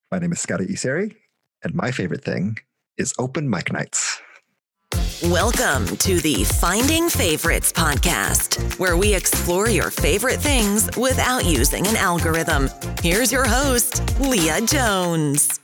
My name is Scotty Iseri, and my favorite thing is open mic nights. Welcome to the Finding Favorites podcast, where we explore your favorite things without using an algorithm. Here's your host, Leah Jones.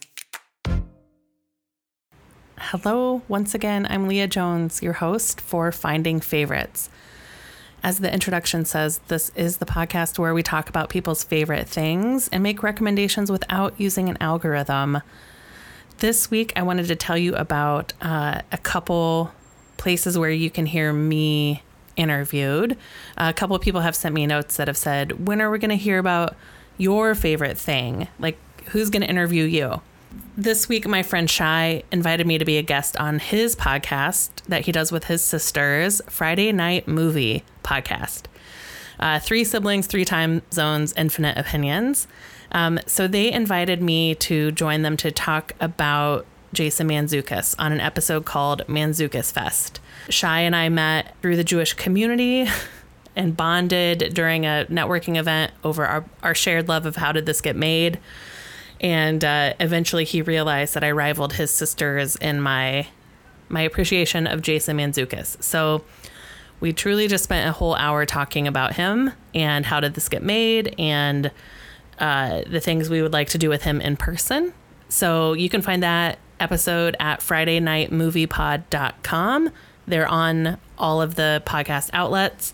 Hello, once again, I'm Leah Jones, your host for Finding Favorites. As the introduction says, this is the podcast where we talk about people's favorite things and make recommendations without using an algorithm. This week, I wanted to tell you about a couple places where you can hear me interviewed. A couple of people have sent me notes that have said, when are we going to hear about your favorite thing? Like, who's going to interview you? This week, my friend Shai invited me to be a guest on his podcast that he does with his sisters, Friday Night Movie podcast. 3 siblings, 3 time zones, infinite opinions. So they invited me to join them to talk about Jason Mantzoukas on an episode called Mantzoukas Fest. Shai and I met through the Jewish community and bonded during a networking event over our shared love of How Did This Get Made? And eventually he realized that I rivaled his sisters in my appreciation of Jason Mantzoukas. So we truly just spent a whole hour talking about him and how did this get made and the things we would like to do with him in person. So you can find that episode at FridayNightMoviePod.com. They're on all of the podcast outlets.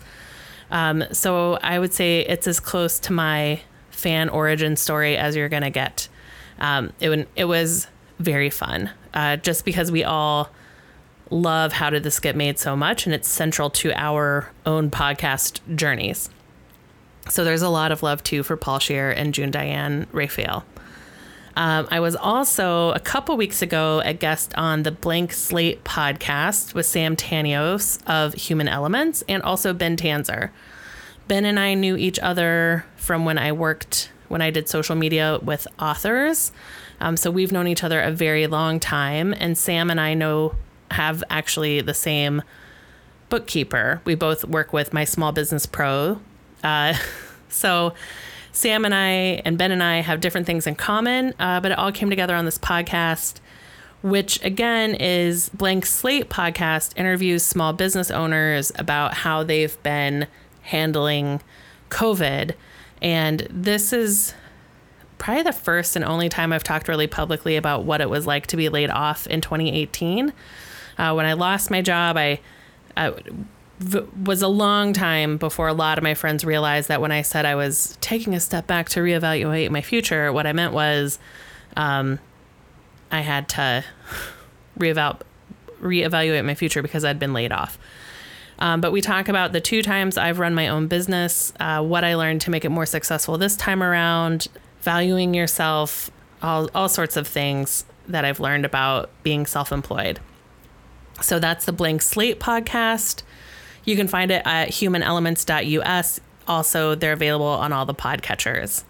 So I would say it's as close to my fan origin story as you're going to get. It was very fun, just because we all love How Did This Get Made so much, and it's central to our own podcast journeys. So there's a lot of love, too, for Paul Scheer and June Diane Raphael. I was also, a couple weeks ago, a guest on the Blank Slate podcast with Sam Tanios of Human Elements and also Ben Tanzer. Ben and I knew each other from when I did social media with authors. So we've known each other a very long time. And Sam and I have actually the same bookkeeper. We both work with My Small Business Pro. So Sam and I and Ben and I have different things in common, but it all came together on this podcast, which again is Blank Slate podcast, interviews small business owners about how they've been handling COVID. And this is probably the first and only time I've talked really publicly about what it was like to be laid off in 2018. When I lost my job, I was a long time before a lot of my friends realized that when I said I was taking a step back to reevaluate my future, what I meant was I had to reevaluate my future because I'd been laid off. But we talk about the 2 times I've run my own business, what I learned to make it more successful this time around, valuing yourself, all sorts of things that I've learned about being self-employed. So that's the Blank Slate podcast. You can find it at humanelements.us. Also, they're available on all the podcatchers.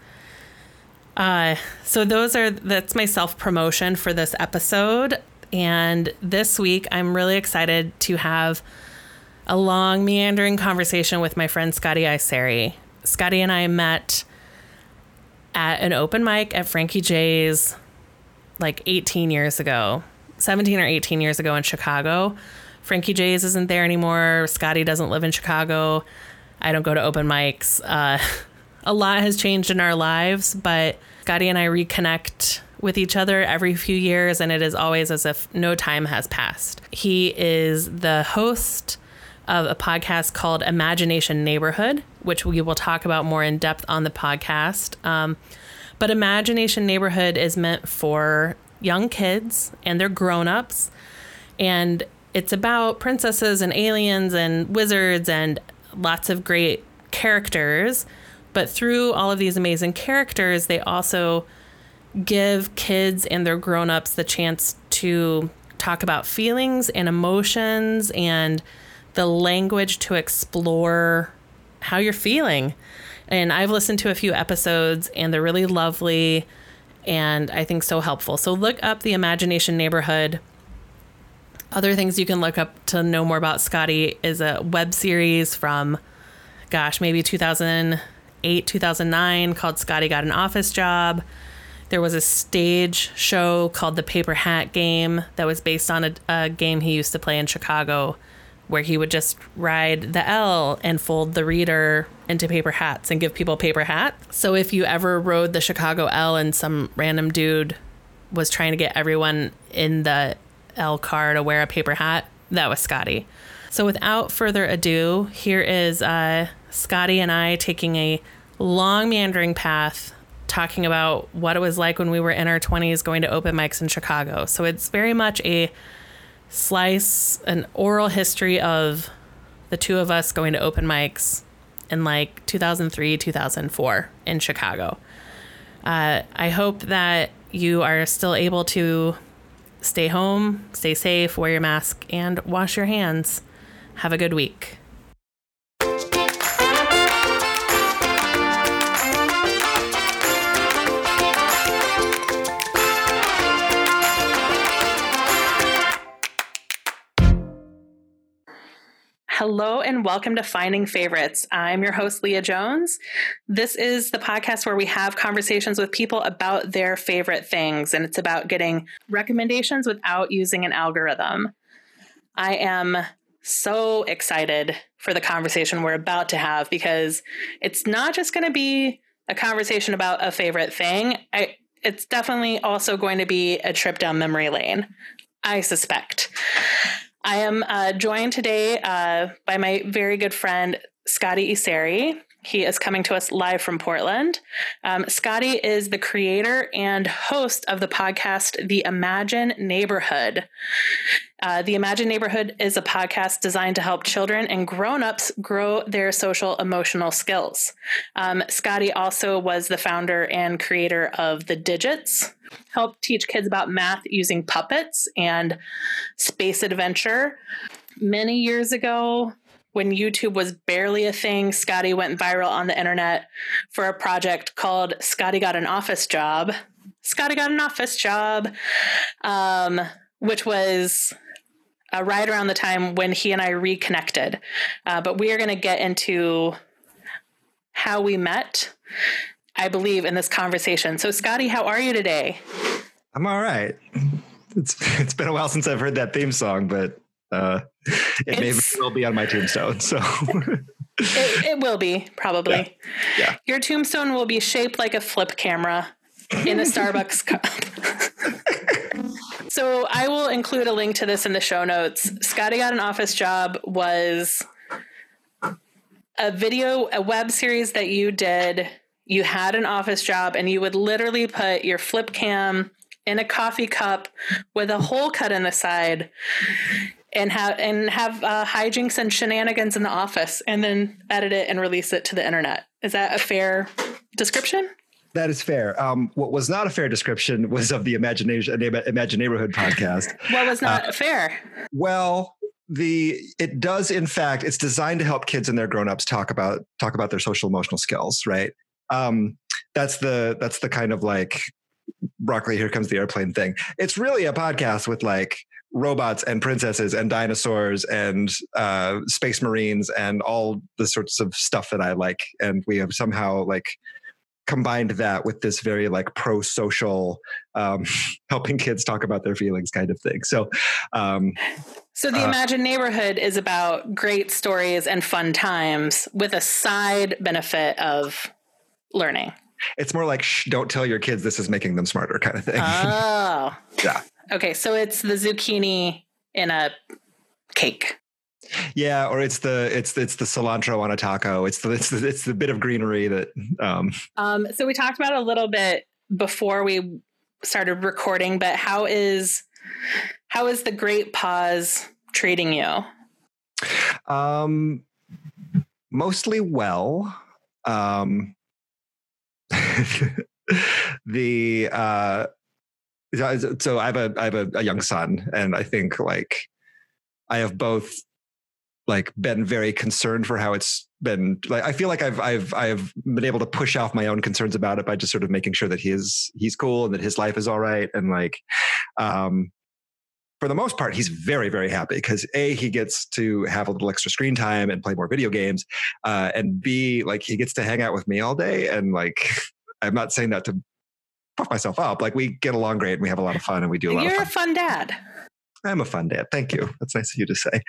So that's my self-promotion for this episode. And this week, I'm really excited to have a long, meandering conversation with my friend Scotty Iseri. Scotty and I met at an open mic at Frankie J's like 17 or 18 years ago in Chicago. Frankie J's isn't there anymore. Scotty doesn't live in Chicago. I don't go to open mics. A lot has changed in our lives, but Scotty and I reconnect with each other every few years, and it is always as if no time has passed. He is the host of a podcast called Imagination Neighborhood, which we will talk about more in depth on the podcast. But Imagination Neighborhood is meant for young kids and their grown-ups, and it's about princesses and aliens and wizards and lots of great characters. But through all of these amazing characters, they also give kids and their grown-ups the chance to talk about feelings and emotions and the language to explore how you're feeling. And I've listened to a few episodes and they're really lovely and I think so helpful. So look up the Imagination Neighborhood. Other things you can look up to know more about Scotty is a web series from, maybe 2008, 2009 called Scotty Got an Office Job. There was a stage show called the Paper Hat Game that was based on a game he used to play in Chicago, where he would just ride the L and fold the reader into paper hats and give people paper hats. So if you ever rode the Chicago L and some random dude was trying to get everyone in the L car to wear a paper hat, that was Scotty. So without further ado, here is Scotty and I taking a long meandering path talking about what it was like when we were in our 20s going to open mics in Chicago. So it's very much an oral history of the two of us going to open mics in like 2003, 2004 in Chicago. I hope that you are still able to stay home, stay safe, wear your mask, and wash your hands. Have a good week. Hello and welcome to Finding Favorites. I'm your host, Leah Jones. This is the podcast where we have conversations with people about their favorite things, and it's about getting recommendations without using an algorithm. I am so excited for the conversation we're about to have because it's not just going to be a conversation about a favorite thing. It's definitely also going to be a trip down memory lane, I suspect. I am joined today by my very good friend, Scotty Iseri. He is coming to us live from Portland. Scotty is the creator and host of the podcast, The Imagine Neighborhood. The Imagine Neighborhood is a podcast designed to help children and grown-ups grow their social emotional skills. Scotty also was the founder and creator of The Digits, helped teach kids about math using puppets and space adventure. Many years ago, when YouTube was barely a thing, Scotty went viral on the internet for a project called Scotty Got an Office Job. Scotty Got an Office Job, which was right around the time when he and I reconnected. But we are going to get into how we met, I believe, in this conversation. So, Scotty, how are you today? I'm all right. It's been a while since I've heard that theme song, but it may well be on my tombstone. So it will be, probably. Yeah. Your tombstone will be shaped like a flip camera in a Starbucks cup. So I will include a link to this in the show notes. Scotty Got an Office Job was a web series that you did. You had an office job and you would literally put your flip cam in a coffee cup with a hole cut in the side and have hijinks and shenanigans in the office and then edit it and release it to the internet. Is that a fair description? That is fair. What was not a fair description was of the Imagine Neighborhood podcast. What was not fair? Well, it does, in fact, it's designed to help kids and their grown-ups talk about their social emotional skills, right? That's the kind of like broccoli, here comes the airplane thing. It's really a podcast with like robots and princesses and dinosaurs and space marines and all the sorts of stuff that I like. And we have somehow like combined that with this very like pro-social, helping kids talk about their feelings kind of thing. So the Imagine Neighborhood is about great stories and fun times with a side benefit of learning. It's more like, don't tell your kids this is making them smarter kind of thing. Oh. Yeah. Okay, so it's the zucchini in a cake. Yeah, or it's the cilantro on a taco. It's the bit of greenery that. So we talked about it a little bit before we started recording, but how is the Great Pause treating you? Mostly well. So I have a young son, and I think like I have both like been very concerned for how it's been. Like I feel like I've been able to push off my own concerns about it by just sort of making sure that he's cool and that his life is all right, and like for the most part, he's very, very happy because A, he gets to have a little extra screen time and play more video games, and B, like he gets to hang out with me all day, and like I'm not saying that to puff myself up. Like we get along great and we have a lot of fun and we do a lot of fun. You're a fun dad. I'm a fun dad. Thank you. That's nice of you to say.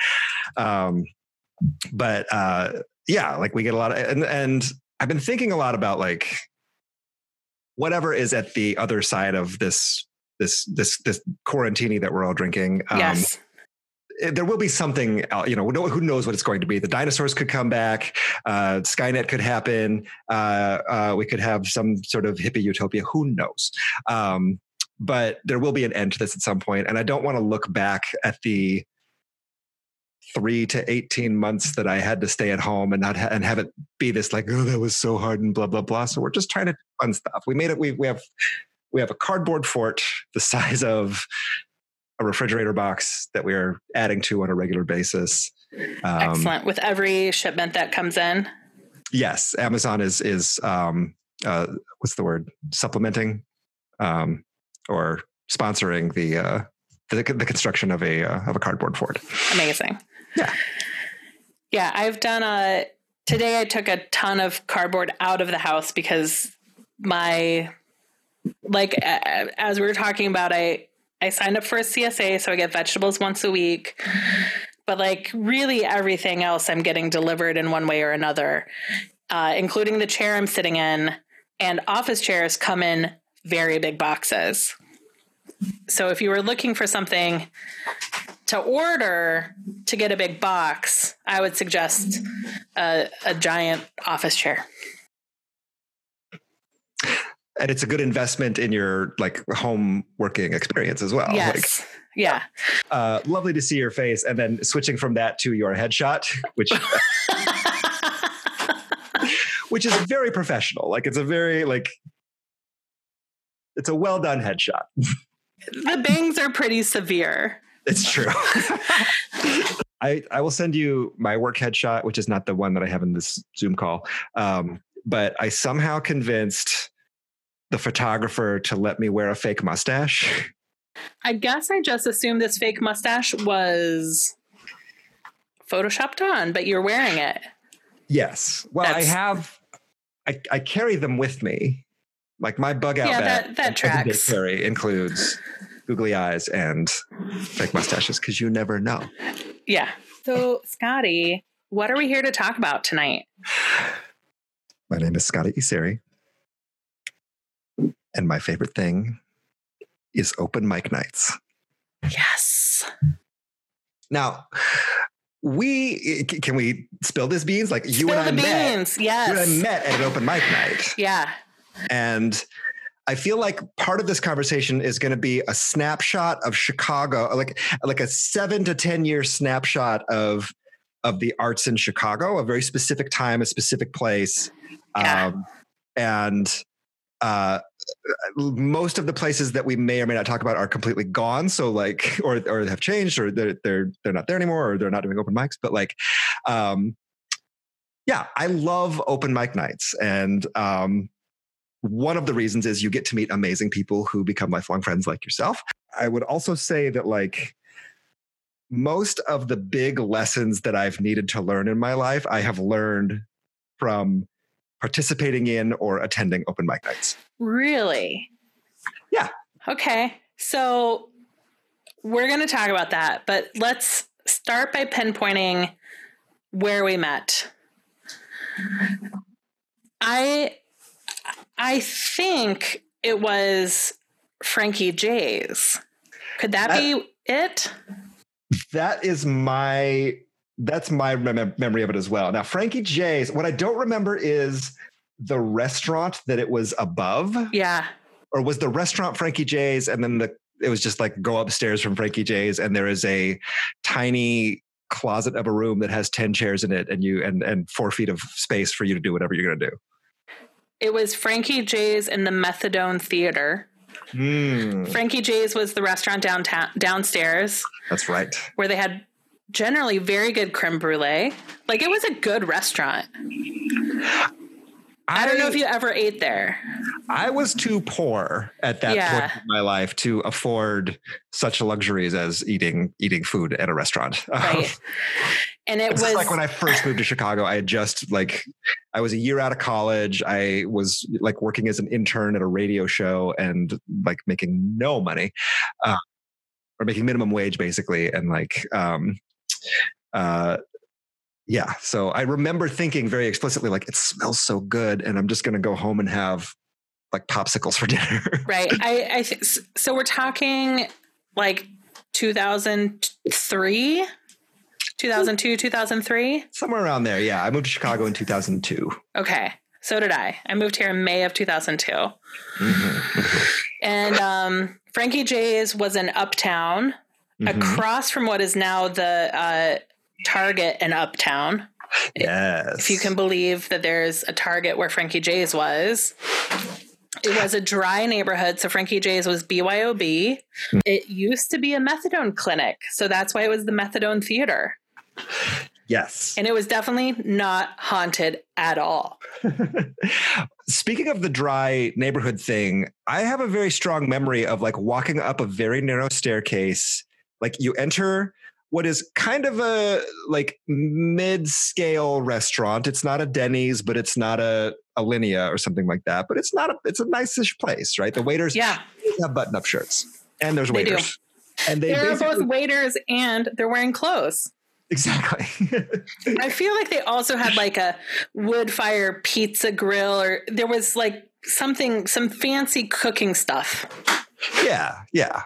But yeah, like we get a lot of, and I've been thinking a lot about like whatever is at the other side of this quarantini that we're all drinking. Yes. There will be something, who knows what it's going to be. The dinosaurs could come back. Skynet could happen. We could have some sort of hippie utopia. Who knows? But there will be an end to this at some point. And I don't want to look back at the 3 to 18 months that I had to stay at home and and have it be this like, oh, that was so hard and blah, blah, blah. So we're just trying to do fun stuff. We made it. We have a cardboard fort the size of a refrigerator box that we're adding to on a regular basis. Excellent. With every shipment that comes in. Yes. Amazon is what's the word? Supplementing, or sponsoring the construction of a cardboard fort. Amazing. Yeah. Yeah. I've done today I took a ton of cardboard out of the house because as we were talking about, I signed up for a CSA, so I get vegetables once a week, but like really everything else I'm getting delivered in one way or another, including the chair I'm sitting in, and office chairs come in very big boxes. So if you were looking for something to order to get a big box, I would suggest a giant office chair. And it's a good investment in your like home working experience as well. Yes. Yeah. Lovely to see your face. And then switching from that to your headshot, which is very professional. Like it's a very it's a well done headshot. The bangs are pretty severe. It's true. I will send you my work headshot, which is not the one that I have in this Zoom call. But I somehow convinced the photographer to let me wear a fake mustache. I guess I just assumed this fake mustache was photoshopped on, but you're wearing it. Yes. Well, I carry them with me. Like my bug out bag that tracks. Carry includes googly eyes and fake mustaches because you never know. Yeah. So Scotty, what are we here to talk about tonight? My name is Scotty Iseri. And my favorite thing is open mic nights. Yes. Now, can we spill this beans? Like spill you and I beans. met. Yes. You and I met at an open mic night. Yeah. And I feel like part of this conversation is going to be a snapshot of Chicago, like a 7 to 10 year snapshot of the arts in Chicago, a very specific time, a specific place. Yeah. Most of the places that we may or may not talk about are completely gone. So like, or have changed, or they're not there anymore, or they're not doing open mics. But like, yeah, I love open mic nights. And one of the reasons is you get to meet amazing people who become lifelong friends like yourself. I would also say that like most of the big lessons that I've needed to learn in my life, I have learned from participating in or attending open mic nights. Really? Yeah. Okay. So we're going to talk about that, but let's start by pinpointing where we met. I think it was Frankie J's. Could that be it? That's my memory of it as well. Now, Frankie J's, what I don't remember is the restaurant that it was above. Yeah. Or was the restaurant Frankie J's and then it was just like go upstairs from Frankie J's and there is a tiny closet of a room that has 10 chairs in it and 4 feet of space for you to do whatever you're going to do. It was Frankie J's in the Methadone Theater. Frankie J's was the restaurant downstairs. That's right. Where they had generally very good creme brulee. Like it was a good restaurant. I don't know if you ever ate there. I was too poor at that point in my life to afford such luxuries as eating food at a restaurant. Right. And it was was like when I first moved to Chicago, I had just I was a year out of college. I was like working as an intern at a radio show and like making no money, or making minimum wage basically. And yeah. So I remember thinking very explicitly, like, it smells so good and I'm just going to go home and have like popsicles for dinner. Right. So we're talking like 2003, 2002, 2003. Somewhere around there. Yeah. I moved to Chicago in 2002. Okay. So did I. I moved here in May of 2002. Mm-hmm. And Frankie J's was in Uptown, across from what is now the Target in Uptown. Yes. If you can believe that there's a Target where Frankie J's was. It was a dry neighborhood, so Frankie J's was BYOB. It used to be a methadone clinic, so that's why it was the Methadone Theater. Yes. And it was definitely not haunted at all. Speaking of the dry neighborhood thing, I have a very strong memory of like walking up a very narrow staircase. Like you enter what is kind of a like mid-scale restaurant. It's not a Denny's, but it's not a Alinea or something like that. But it's a nice-ish place, right? The waiters have button-up shirts. And there's waiters. And they're both waiters and they're wearing clothes. Exactly. I feel like they also had like a wood fire pizza grill, or there was like some fancy cooking stuff. Yeah. Yeah.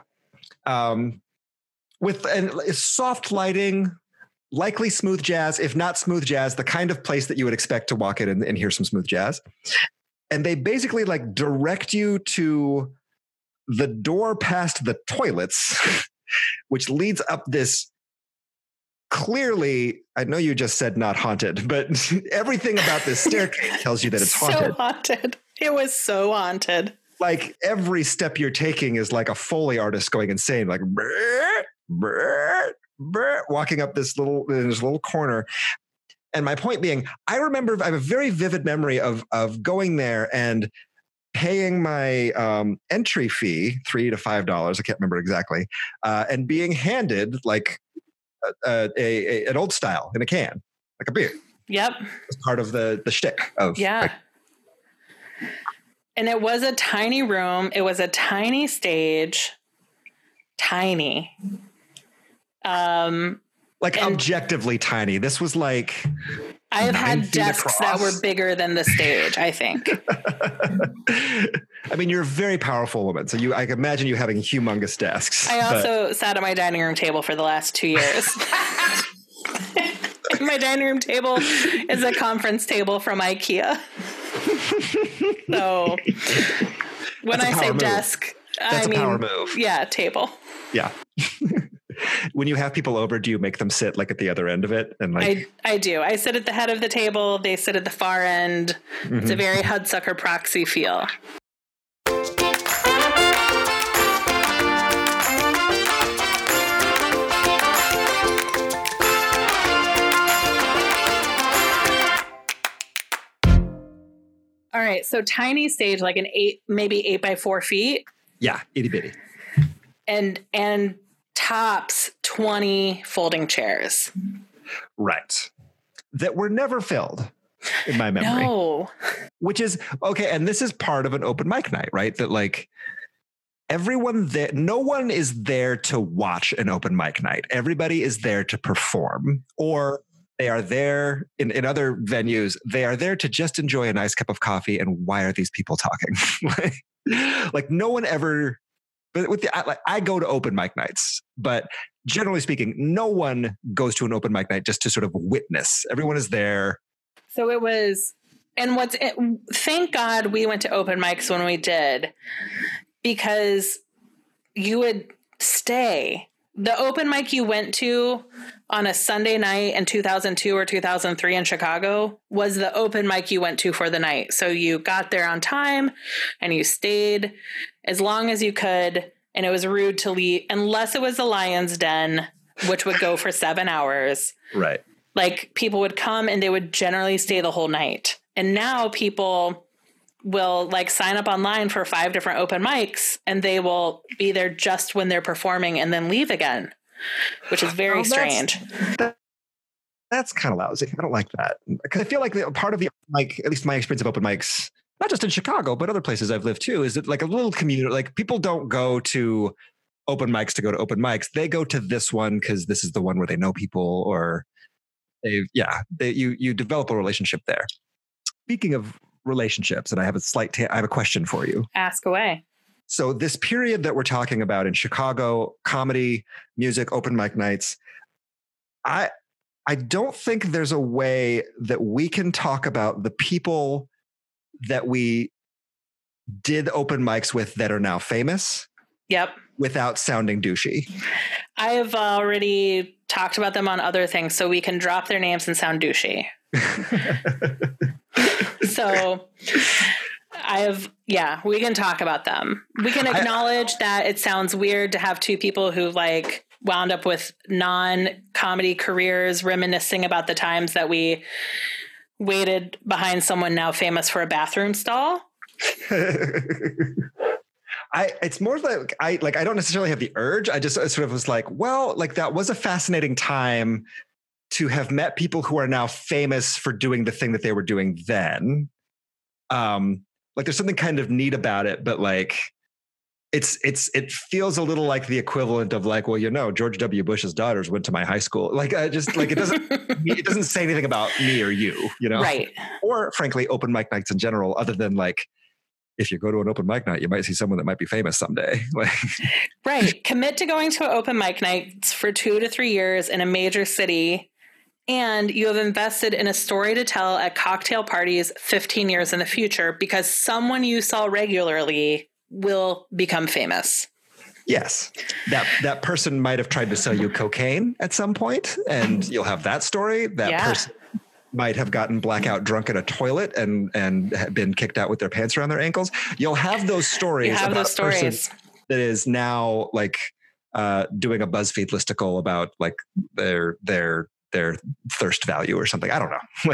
With soft lighting, likely smooth jazz, if not smooth jazz, the kind of place that you would expect to walk in and hear some smooth jazz. And they basically like direct you to the door past the toilets, which leads up this clearly, I know you just said not haunted, but everything about this staircase tells you that it's haunted. So haunted. It was so haunted. Like every step you're taking is like a Foley artist going insane, like brr, brr, brr, walking up this little corner. And my point being, I have a very vivid memory of going there and paying my entry fee, $3 to $5, I can't remember exactly, and being handed like an old style in a can, like a beer. Yep. It's part of the shtick of And it was a tiny room. It was a tiny stage. Tiny. Objectively tiny. This was like I have had desks that were bigger than the stage, I think. I mean, you're a very powerful woman, so I can imagine you having humongous desks. I also sat at my dining room table for the last 2 years. My dining room table is a conference table from IKEA. So when I say desk, I mean, power move. Yeah, table. Yeah. When you have people over, do you make them sit like at the other end of it? And like I do. I sit at the head of the table. They sit at the far end. Mm-hmm. It's a very Hudsucker Proxy feel. All right. So tiny stage, like maybe 8 by 4 feet. Yeah. Itty bitty. And tops 20 folding chairs. Right. That were never filled in my memory. No. Which is okay. And this is part of an open mic night, right? That like everyone there, no one is there to watch an open mic night. Everybody is there to perform, or they are there in other venues. They are there to just enjoy a nice cup of coffee. And why are these people talking? like no one ever, but I go to open mic nights, but generally speaking, no one goes to an open mic night just to sort of witness. Everyone is there. So it was, and thank God we went to open mics when we did, because you would stay. The open mic you went to on a Sunday night in 2002 or 2003 in Chicago was the open mic you went to for the night. So you got there on time and you stayed as long as you could. And it was rude to leave unless it was the Lion's Den, which would go for 7 hours. Right. Like people would come and they would generally stay the whole night. And now people will like sign up online for 5 different open mics and they will be there just when they're performing and then leave again, which is very strange. that's kind of lousy. I don't like that. Because I feel like part of the, like, at least my experience of open mics, not just in Chicago, but other places I've lived too, is that like a little community, like people don't go to open mics to go to open mics. They go to this one because this is the one where they know people, or you develop a relationship there. Speaking of relationships, and I have a question for you. Ask away. So this period that we're talking about in Chicago, comedy, music, open mic nights, I don't think there's a way that we can talk about the people that we did open mics with that are now famous. Yep. Without sounding douchey. I have already talked about them on other things, so we can drop their names and sound douchey. So we can talk about them. We can acknowledge that it sounds weird to have two people who like wound up with non-comedy careers reminiscing about the times that we waited behind someone now famous for a bathroom stall. It's more like I don't necessarily have the urge. I just sort of was like, well, like that was a fascinating time to have met people who are now famous for doing the thing that they were doing then. Like there's something kind of neat about it, but like it feels a little like the equivalent of like, well, George W. Bush's daughters went to my high school. Like it doesn't say anything about me or you, right? Or frankly, open mic nights in general, other than like, if you go to an open mic night, you might see someone that might be famous someday. Right. Commit to going to open mic nights for 2 to 3 years in a major city. And you have invested in a story to tell at cocktail parties 15 years in the future because someone you saw regularly will become famous. Yes. That person might have tried to sell you cocaine at some point, and you'll have that story. That person might have gotten blackout drunk in a toilet and been kicked out with their pants around their ankles. You'll have those stories. You have those stories. That is now like doing a BuzzFeed listicle about like their thirst value or something. I don't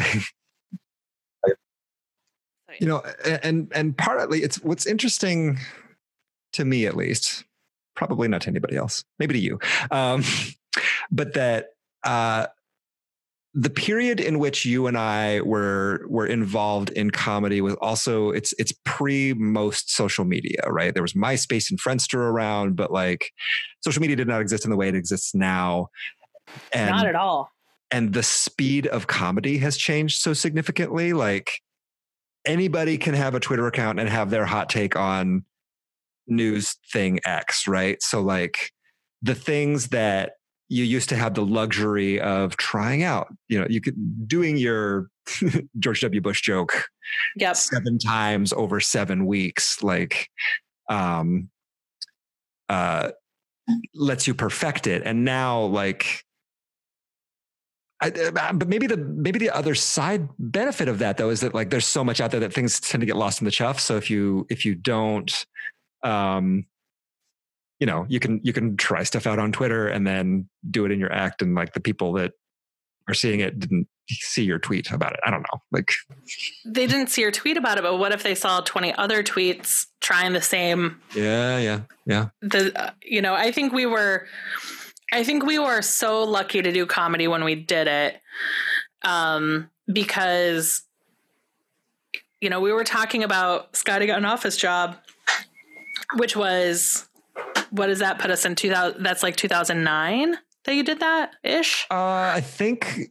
know. And partly it's what's interesting to me, at least, probably not to anybody else, maybe to you. But that the period in which you and I were involved in comedy was also it's pre most social media, right? There was MySpace and Friendster around, but like social media did not exist in the way it exists now. And not at all. And the speed of comedy has changed so significantly. Like anybody can have a Twitter account and have their hot take on news thing X, right? So like the things that you used to have the luxury of trying out, you could doing your George W. Bush joke 7 times over 7 weeks, like lets you perfect it. And now like, but maybe the other side benefit of that though is that like there's so much out there that things tend to get lost in the chuff. So if you don't, you can try stuff out on Twitter and then do it in your act, and like the people that are seeing it didn't see your tweet about it. I don't know. Like they didn't see your tweet about it, but what if they saw 20 other tweets trying the same? Yeah. I think we were so lucky to do comedy when we did it, because, we were talking about Scotty got an office job, which was, what does that put us in 2000? That's like 2009 that you did that ish. I think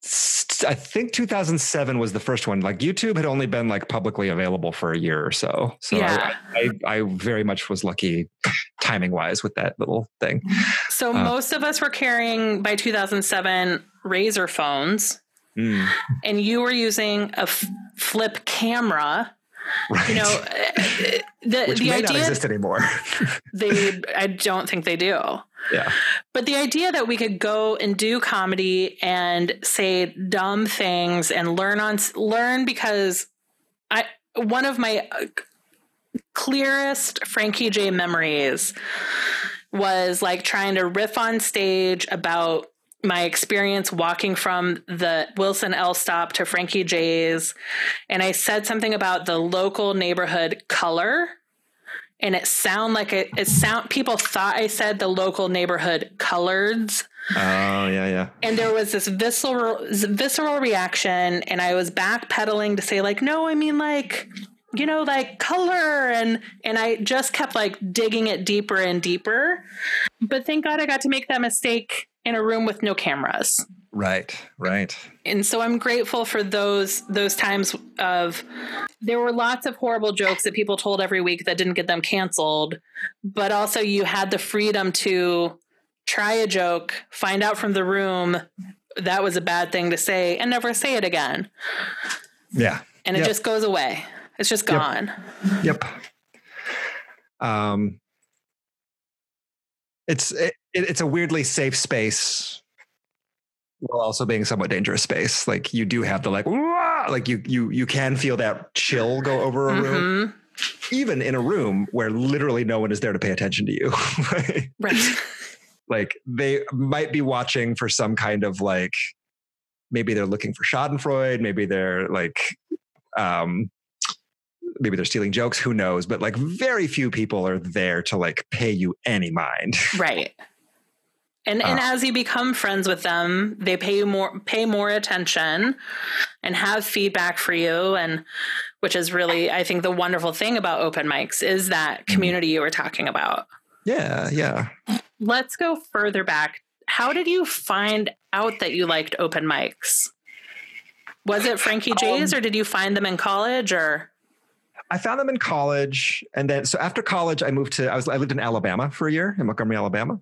2007 was the first one. Like YouTube had only been like publicly available for a year or so. So yeah. I very much was lucky timing wise with that little thing. So most of us were carrying by 2007 Razr phones, and you were using a flip camera. Right. Which may not exist anymore. I don't think they do. Yeah. But the idea that we could go and do comedy and say dumb things and learn because one of my clearest Frankie J memories was like trying to riff on stage about my experience walking from the Wilson L stop to Frankie J's. And I said something about the local neighborhood color, and it sounded like people thought I said the local neighborhood coloreds, Oh, yeah. And there was this visceral reaction, and I was backpedaling to say, like, no, I mean, like, you know, like color. And I just kept like digging it deeper and deeper. But thank God I got to make that mistake in a room with no cameras. Right. And so I'm grateful for those times of, there were lots of horrible jokes that people told every week that didn't get them canceled, but also you had the freedom to try a joke, find out from the room that was a bad thing to say, and never say it again. Yeah. And it just goes away. It's just gone. Yep. It's a weirdly safe space while also being somewhat dangerous space. Like you do have the like you can feel that chill go over a room, even in a room where literally no one is there to pay attention to you. Right. Like they might be watching for some kind of like, maybe they're looking for Schadenfreude, maybe they're like, maybe they're stealing jokes, who knows? But like very few people are there to like pay you any mind. Right. And as you become friends with them, they pay more attention and have feedback for you. And which is really, I think, the wonderful thing about open mics is that community you were talking about. Yeah. Let's go further back. How did you find out that you liked open mics? Was it Frankie J's or did you find them in college or? I found them in college. And then, so after college, I lived in Alabama for a year, in Montgomery, Alabama.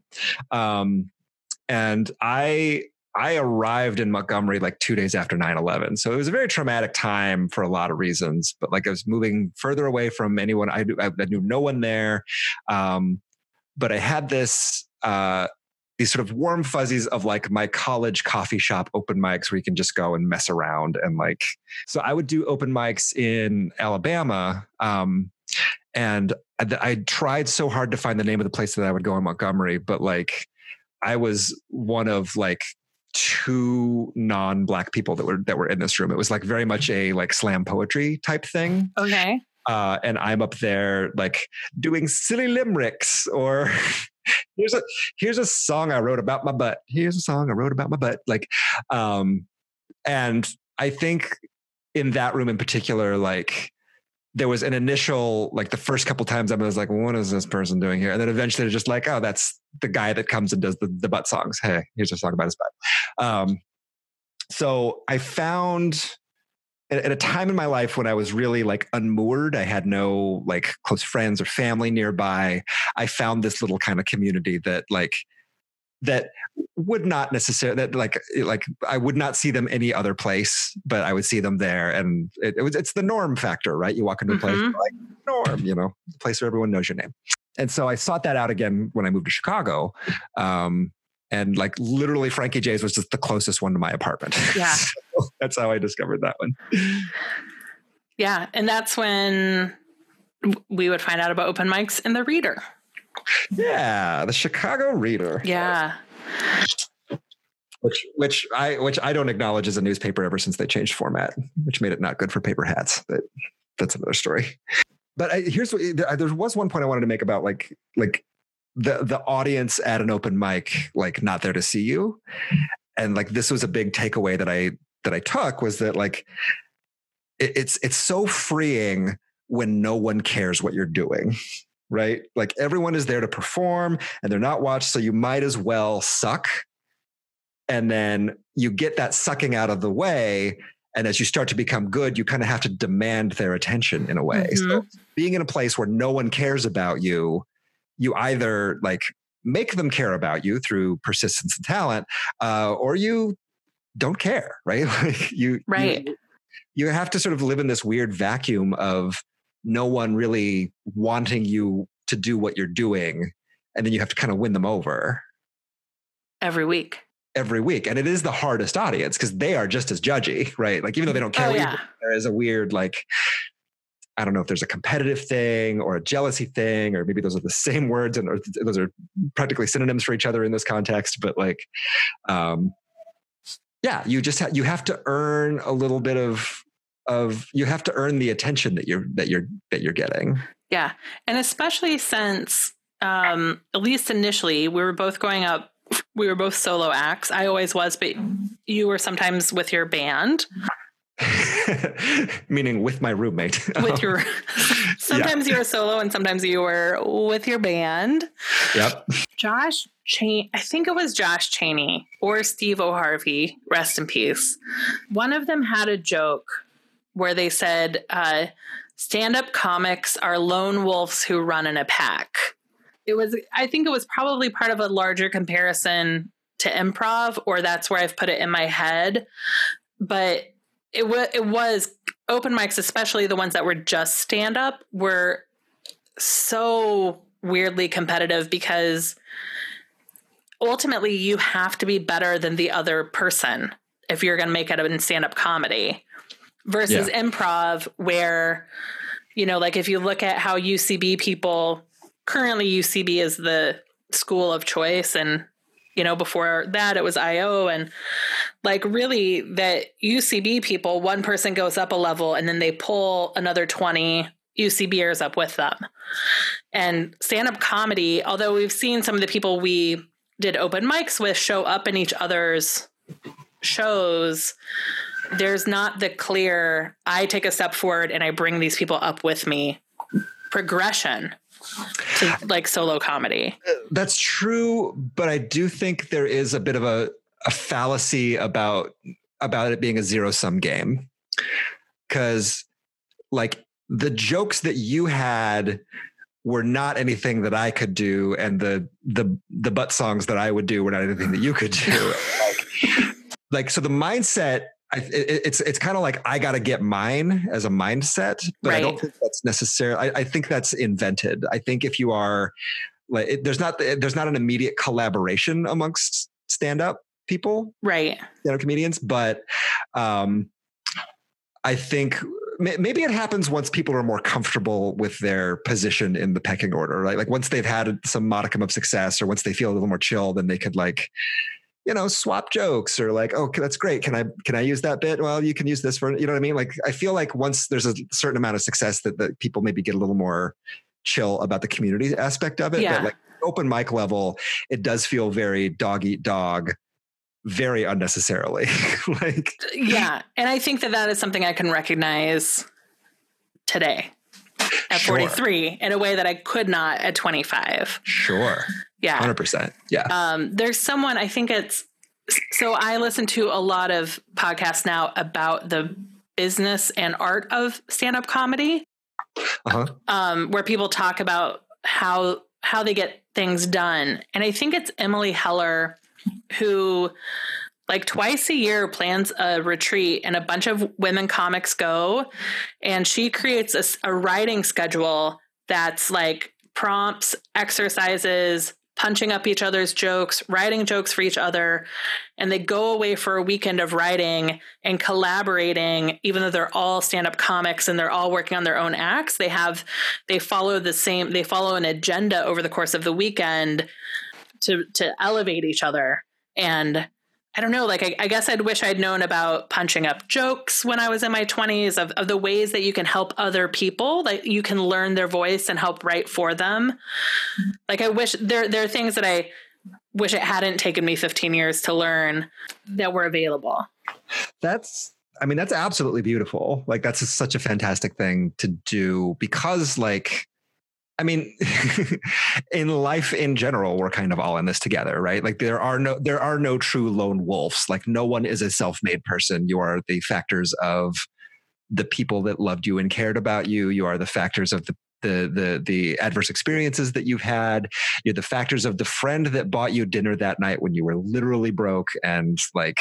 And I arrived in Montgomery like 2 days after 9/11. So it was a very traumatic time for a lot of reasons, but like I was moving further away from anyone. I knew no one there. But I had these sort of warm fuzzies of like my college coffee shop open mics where you can just go and mess around. And like, so I would do open mics in Alabama. And I tried so hard to find the name of the place that I would go in Montgomery, but like I was one of like 2 non-Black people that were in this room. It was like very much a like slam poetry type thing. Okay. And I'm up there like doing silly limericks or here's a song I wrote about my butt. Here's a song I wrote about my butt. Like, and I think in that room in particular, like there was an initial, like the first couple times I was like, well, what is this person doing here? And then eventually they're just like, oh, that's the guy that comes and does the butt songs. Hey, here's a song about his butt. So I found at a time in my life when I was really like unmoored, I had no like close friends or family nearby. I found this little kind of community that would not necessarily, that like I would not see them any other place, but I would see them there. And it's the norm factor, right? You walk into a place like norm, the place where everyone knows your name. And so I sought that out again when I moved to Chicago. And like literally Frankie J's was just the closest one to my apartment. Yeah. So that's how I discovered that one. Yeah. And that's when we would find out about open mics in the Reader. Yeah. The Chicago Reader. Yeah. Which I don't acknowledge as a newspaper ever since they changed format, which made it not good for paper hats. But that's another story. But there was one point I wanted to make about like the audience at an open mic, like not there to see you. And like, this was a big takeaway that I took, was that like, it's so freeing when no one cares what you're doing, right? Like everyone is there to perform and they're not watched. So you might as well suck. And then you get that sucking out of the way. And as you start to become good, you kind of have to demand their attention in a way. Mm-hmm. So being in a place where no one cares about you, you either like make them care about you through persistence and talent, or you don't care, right? Like you have to sort of live in this weird vacuum of no one really wanting you to do what you're doing. And then you have to kind of win them over. Every week. And it is the hardest audience because they are just as judgy, right? Like even though they don't care, there is a weird, like, I don't know if there's a competitive thing or a jealousy thing, or maybe those are the same words and or those are practically synonyms for each other in this context. But like, you just you have to earn a little bit of you have to earn the attention that you're getting. Yeah, and especially since at least initially we were both going up We were both solo acts. I always was, but you were sometimes with your band. Meaning with my roommate. With your sometimes you were solo and sometimes you were with your band. Yep. I think it was Josh Chaney or Steve O'Harvey, rest in peace. One of them had a joke where they said, stand-up comics are lone wolves who run in a pack. I think it was probably part of a larger comparison to improv, or that's where I've put it in my head. But it was open mics, especially the ones that were just stand-up, were so weirdly competitive because ultimately you have to be better than the other person if you're going to make it in stand-up comedy versus improv where, like if you look at how UCB people, currently UCB is the school of choice. And, before that it was IO, and like really that UCB people, one person goes up a level and then they pull another 20 UCBers up with them. And stand-up comedy, although we've seen some of the people we did open mics with show up in each other's shows, there's not the clear, I take a step forward and I bring these people up with me progression to like solo comedy. That's true, but I do think there is a bit of a fallacy about it being a zero-sum game. Because like the jokes that you had were not anything that I could do, and the butt songs that I would do were not anything that you could do. like so the mindset, it's kind of like I got to get mine as a mindset, but right. I don't think that's necessarily. I think that's invented. I think if you are like, there's not an immediate collaboration amongst stand-up people, right? Stand-up comedians, but I think maybe it happens once people are more comfortable with their position in the pecking order, right? Like once they've had some modicum of success, or once they feel a little more chill, then they could like, swap jokes, or like, oh, that's great. Can I use that bit? Well, you can use this for, you know what I mean? Like, I feel like once there's a certain amount of success that people maybe get a little more chill about the community aspect of it. Yeah. But like open mic level, it does feel very dog eat dog, very unnecessarily. Like, yeah. And I think that is something I can recognize today at 43 in a way that I could not at 25. Sure. Yeah. 100%. Yeah. There's someone, I think so I listen to a lot of podcasts now about the business and art of stand-up comedy, where people talk about how they get things done. And I think it's Emily Heller who like twice a year plans a retreat, and a bunch of women comics go, and she creates a writing schedule that's like prompts, exercises, punching up each other's jokes, writing jokes for each other. And they go away for a weekend of writing and collaborating, even though they're all stand-up comics and they're all working on their own acts. They follow an agenda over the course of the weekend to elevate each other. And I don't know, like, I guess I'd wish I'd known about punching up jokes when I was in my 20s of the ways that you can help other people, that you can learn their voice and help write for them. Like, I wish there are things that I wish it hadn't taken me 15 years to learn that were available. That's absolutely beautiful. Like, that's such a fantastic thing to do, because like, I mean, in life in general, we're kind of all in this together, right? Like there are no true lone wolves. Like no one is a self-made person. You are the factors of the people that loved you and cared about you. You are the factors of the adverse experiences that you've had. You're the factors of the friend that bought you dinner that night when you were literally broke and like,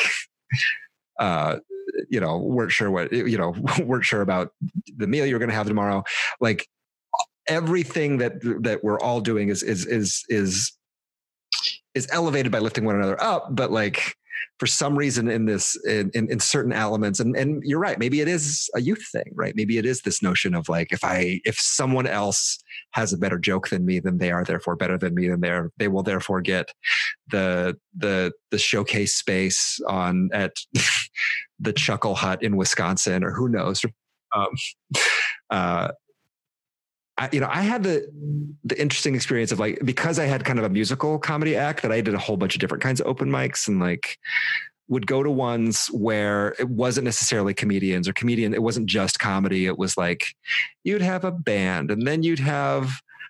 weren't sure about the meal you were going to have tomorrow. Like, everything that we're all doing is elevated by lifting one another up. But like, for some reason in certain elements, and you're right, maybe it is a youth thing, right? Maybe it is this notion of like, if someone else has a better joke than me, then they are therefore better than me, and they will therefore get the showcase space at the Chuckle Hut in Wisconsin, or who knows. I had the interesting experience of like, because I had kind of a musical comedy act, that I did a whole bunch of different kinds of open mics, and like would go to ones where it wasn't necessarily comedians or it wasn't just comedy. It was like, you'd have a band, and then you'd have,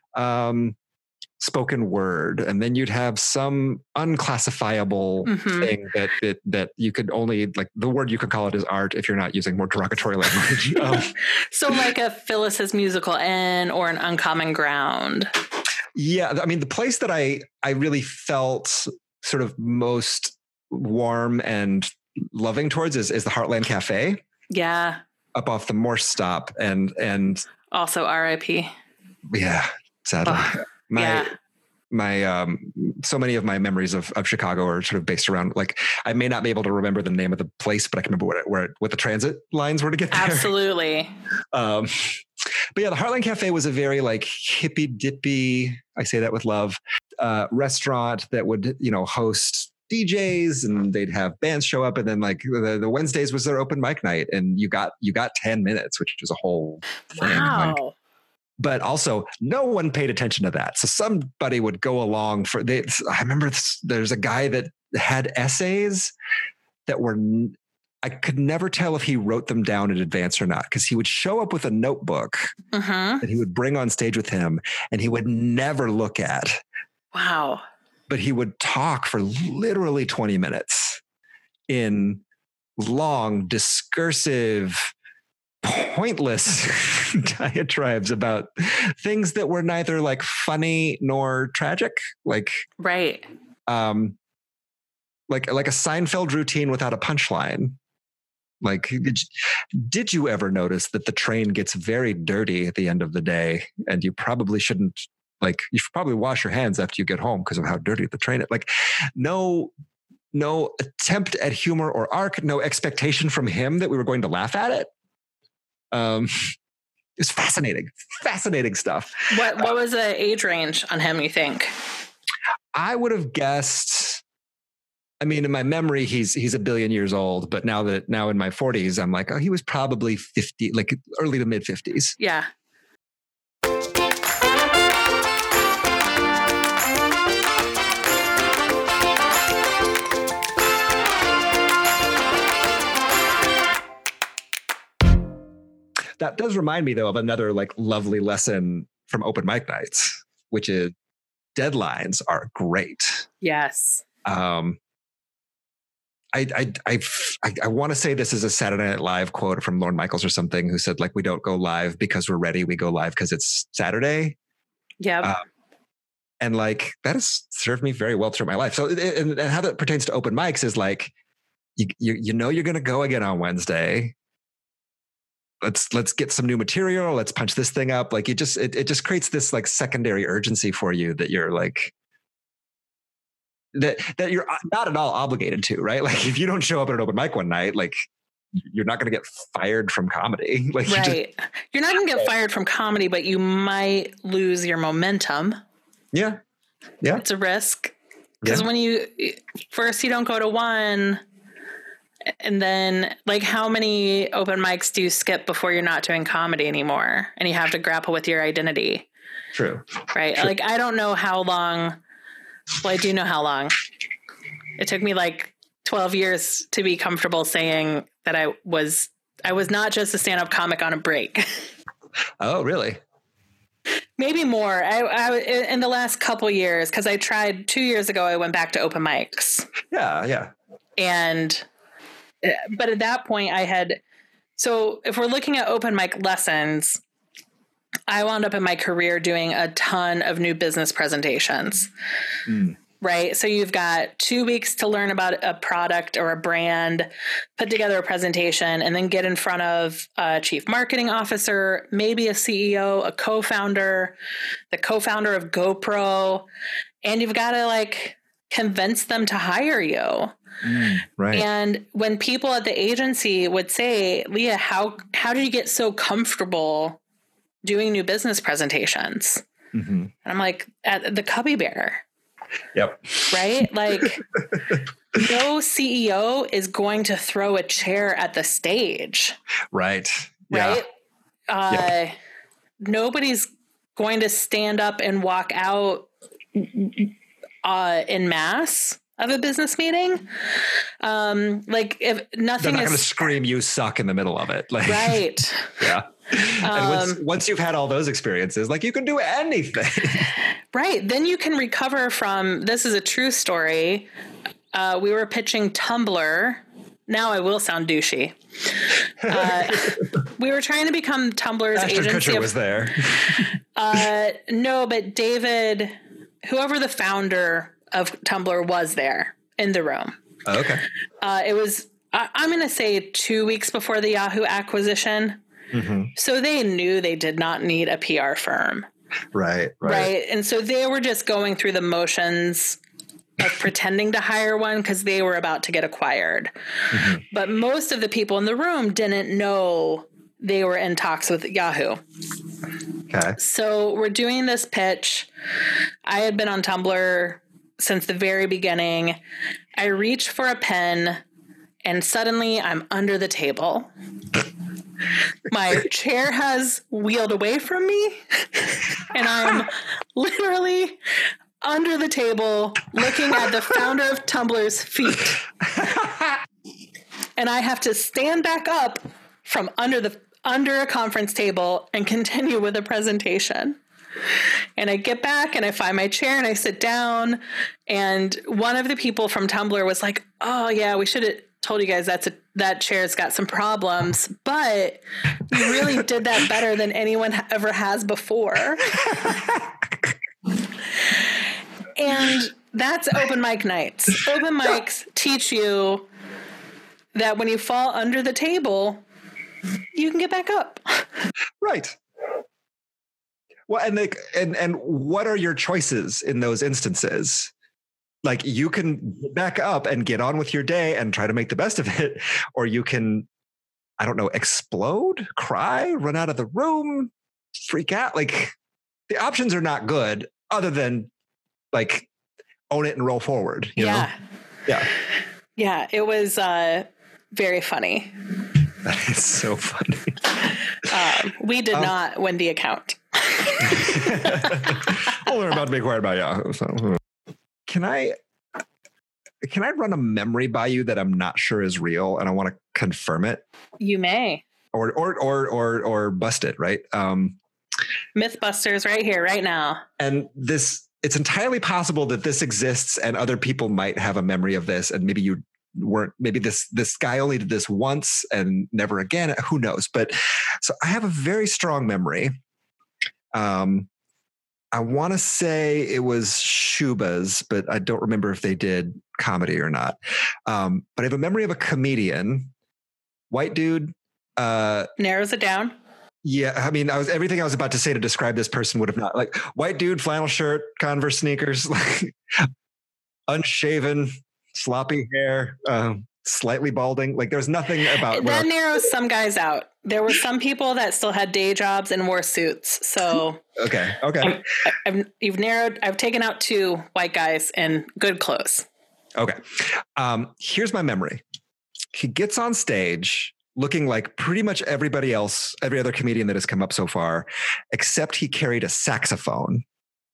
spoken word, and then you'd have some unclassifiable thing that you could only, like, the word you could call it is art if you're not using more derogatory language. So like a Phyllis's Musical Inn or an Uncommon Ground. Yeah. I mean, the place that I really felt sort of most warm and loving towards is the Heartland Cafe. Yeah. Up off the Morse stop, and also RIP. Yeah. Sadly. My so many of my memories of Chicago are sort of based around, like, I may not be able to remember the name of the place, but I can remember what the transit lines were to get there. Absolutely. But yeah, the Heartland Cafe was a very like hippy dippy, I say that with love, restaurant that would, host DJs, and they'd have bands show up, and then like the Wednesdays was their open mic night, and you got 10 minutes, which was a whole thing. Wow. Like, but also no one paid attention to that. So somebody would go along I remember there's a guy that had essays that were, I could never tell if he wrote them down in advance or not, because he would show up with a notebook that he would bring on stage with him, and he would never look at. Wow. But he would talk for literally 20 minutes in long, discursive, pointless diatribes about things that were neither like funny nor tragic, like right, like a Seinfeld routine without a punchline. Like, did you ever notice that the train gets very dirty at the end of the day, and you probably shouldn't, like, you should probably wash your hands after you get home because of how dirty the train is. Like, no attempt at humor or arc, no expectation from him that we were going to laugh at it. It's fascinating stuff. What was the age range on him, you think? I would have guessed, I mean, in my memory, he's a billion years old, but now in my 40s, I'm like, oh, he was probably 50, like early to mid 50s. Yeah. That does remind me, though, of another like lovely lesson from open mic nights, which is deadlines are great. Yes. I want to say this is a Saturday Night Live quote from Lorne Michaels or something, who said, like, we don't go live because we're ready. We go live because it's Saturday. Yeah. And like, that has served me very well through my life. So, and how that pertains to open mics is like, you're going to go again on Wednesday. Let's get some new material. Let's punch this thing up. Like, it just creates this like secondary urgency for you that you're like, that you're not at all obligated to, right? Like, if you don't show up at an open mic one night, like, you're not going to get fired from comedy. Like, right. You're not going to get fired from comedy, but you might lose your momentum. Yeah. Yeah. It's a risk. Because when you don't go to one, and then, like, how many open mics do you skip before you're not doing comedy anymore and you have to grapple with your identity? True. Right. True. Like, I don't know how long. Well, I do know how long. It took me like 12 years to be comfortable saying that I was not just a stand-up comic on a break. Oh, really? Maybe more. I in the last couple years, because I tried 2 years ago, I went back to open mics. Yeah. Yeah. But at that point so if we're looking at open mic lessons, I wound up in my career doing a ton of new business presentations, right? So you've got 2 weeks to learn about a product or a brand, put together a presentation, and then get in front of a chief marketing officer, maybe a CEO, a co-founder, the co-founder of GoPro, and you've got to like convince them to hire you. Right. And when people at the agency would say, Leah, how did you get so comfortable doing new business presentations? And I'm like, at the Cubby Bear. Yep. Right? Like, no CEO is going to throw a chair at the stage. Right. Right? Yeah. Nobody's going to stand up and walk out en masse of a business meeting. Like if nothing they're not going to scream, "You suck" in the middle of it. Like, right. Yeah. And once you've had all those experiences, like you can do anything. Right. Then you can recover from, this is a true story. We were pitching Tumblr. Now I will sound douchey. We were trying to become Tumblr's Ashton agency. Kutcher was there. No, but David, whoever the founder of Tumblr was there in the room. Oh, okay. It was, I'm going to say 2 weeks before the Yahoo acquisition. Mm-hmm. So they knew they did not need a PR firm. Right. And so they were just going through the motions of pretending to hire one because they were about to get acquired. Mm-hmm. But most of the people in the room didn't know they were in talks with Yahoo. Okay. So we're doing this pitch. I had been on Tumblr since the very beginning. I reach for a pen and suddenly I'm under the table. My chair has wheeled away from me and I'm literally under the table looking at the founder of Tumblr's feet. And I have to stand back up from under a conference table and continue with a presentation. And I get back and I find my chair and I sit down. And one of the people from Tumblr was like, "Oh yeah, we should have told you guys that chair's got some problems, but you really did that better than anyone ever has before." And that's open mic nights. Open mics teach you that when you fall under the table, you can get back up. Right. Well, and what are your choices in those instances? Like you can back up and get on with your day and try to make the best of it, or you can, I don't know, explode, cry, run out of the room, freak out. Like the options are not good other than like own it and roll forward. You know? Yeah. It was very funny. That is so funny. We did not win the account. Well, we're about to be acquired by Yahoo. So. Can I run a memory by you that I'm not sure is real, and I want to confirm it? You may. Or bust it, right? Mythbusters right here, right now. And it's entirely possible that this exists, and other people might have a memory of this, and maybe you weren't. Maybe this guy only did this once and never again. Who knows? But so I have a very strong memory. I want to say it was Shuba's, but I don't remember if they did comedy or not. But I have a memory of a comedian, white dude. Narrows it down. Yeah. I mean, everything I was about to say to describe this person would have not, like, white dude, flannel shirt, Converse sneakers, like unshaven, sloppy hair, slightly balding. Like there's nothing about that narrows some guys out. There were some people that still had day jobs and wore suits. So okay. I've taken out 2 white guys in good clothes. Okay. Here's my memory. He gets on stage looking like pretty much everybody else, every other comedian that has come up so far, except he carried a saxophone.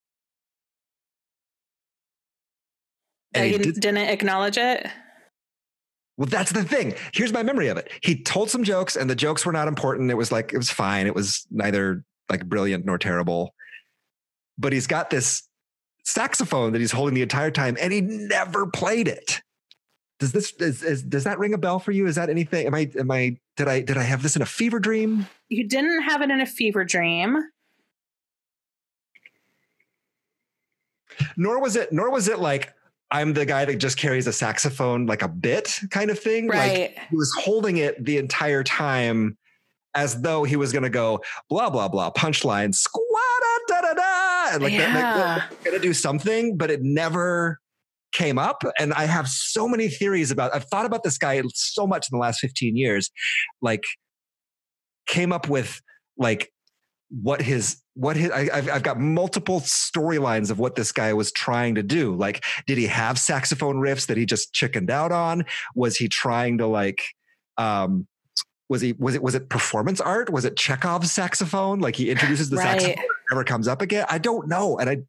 And he didn't acknowledge it? Well, that's the thing. Here's my memory of it. He told some jokes and the jokes were not important. It was fine. It was neither like brilliant nor terrible. But he's got this saxophone that he's holding the entire time and he never played it. Does that ring a bell for you? Is that anything? Did I have this in a fever dream? You didn't have it in a fever dream. Nor was it like, I'm the guy that just carries a saxophone like a bit kind of thing. Right. Like he was holding it the entire time as though he was going to go blah, blah, blah, punchline, squada, da, da, da. And like that, going to do something, but it never came up. And I have so many theories I've thought about this guy so much in the last 15 years, like came up with like, I've got multiple storylines of what this guy was trying to do. Like, did he have saxophone riffs that he just chickened out on? Was he trying to like, was it performance art? Was it Chekhov's saxophone? Like he introduces the saxophone ever comes up again. I don't know. And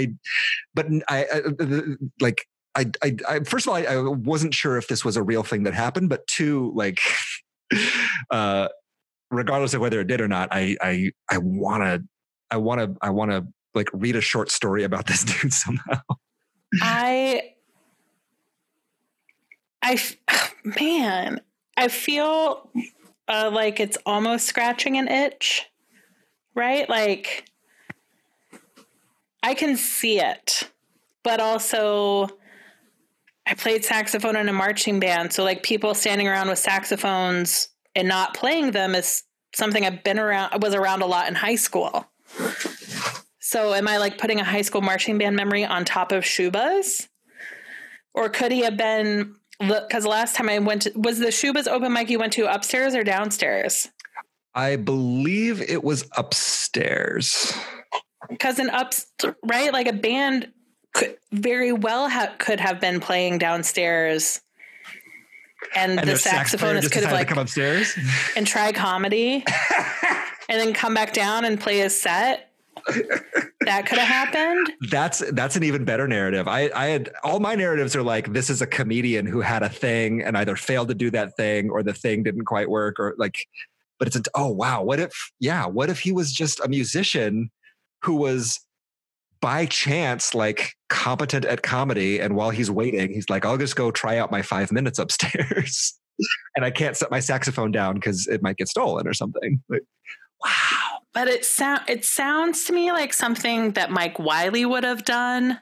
first of all, I wasn't sure if this was a real thing that happened, but two, like, regardless of whether it did or not, I want to like read a short story about this dude somehow. Man, I feel like it's almost scratching an itch, right? Like, I can see it, but also I played saxophone in a marching band. So like people standing around with saxophones and not playing them is something I was around a lot in high school. So am I like putting a high school marching band memory on top of Shuba's? Or could he have been, because last time I went to, was the Shuba's open mic you went to upstairs or downstairs? I believe it was upstairs. Because right? Like a band could very well could have been playing downstairs. And the saxophonist could have like come upstairs and try comedy and then come back down and play his set. That could have happened. That's an even better narrative. I had all my narratives are like, this is a comedian who had a thing and either failed to do that thing or the thing didn't quite work or like, but it's oh wow. What if he was just a musician who was by chance like competent at comedy, and while he's waiting, he's like, I'll just go try out my 5 minutes upstairs and I can't set my saxophone down because it might get stolen or something. Like, wow. But it sounds to me like something that Mike Wiley would have done.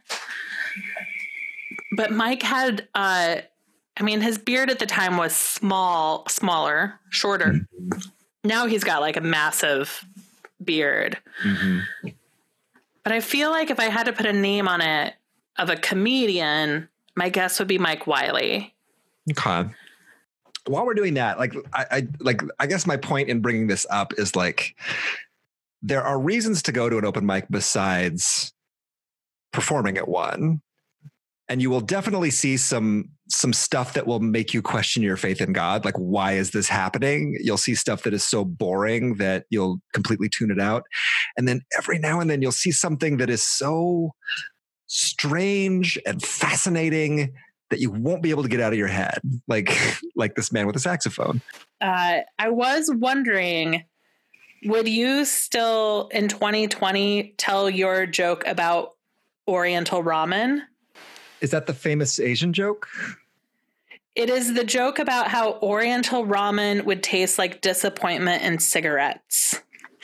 But Mike had, his beard at the time was smaller, shorter. Mm-hmm. Now he's got like a massive beard. Mm-hmm. But I feel like if I had to put a name on it of a comedian, my guess would be Mike Wiley. Okay. While we're doing that, I guess my point in bringing this up is like, there are reasons to go to an open mic besides performing at one. And you will definitely see some stuff that will make you question your faith in God. Like, why is this happening? You'll see stuff that is so boring that you'll completely tune it out. And then every now and then you'll see something that is so strange and fascinating that you won't be able to get out of your head. Like this man with a saxophone. I was wondering, would you still in 2020 tell your joke about Oriental ramen? Is that the famous Asian joke? It is the joke about how Oriental ramen would taste like disappointment in cigarettes.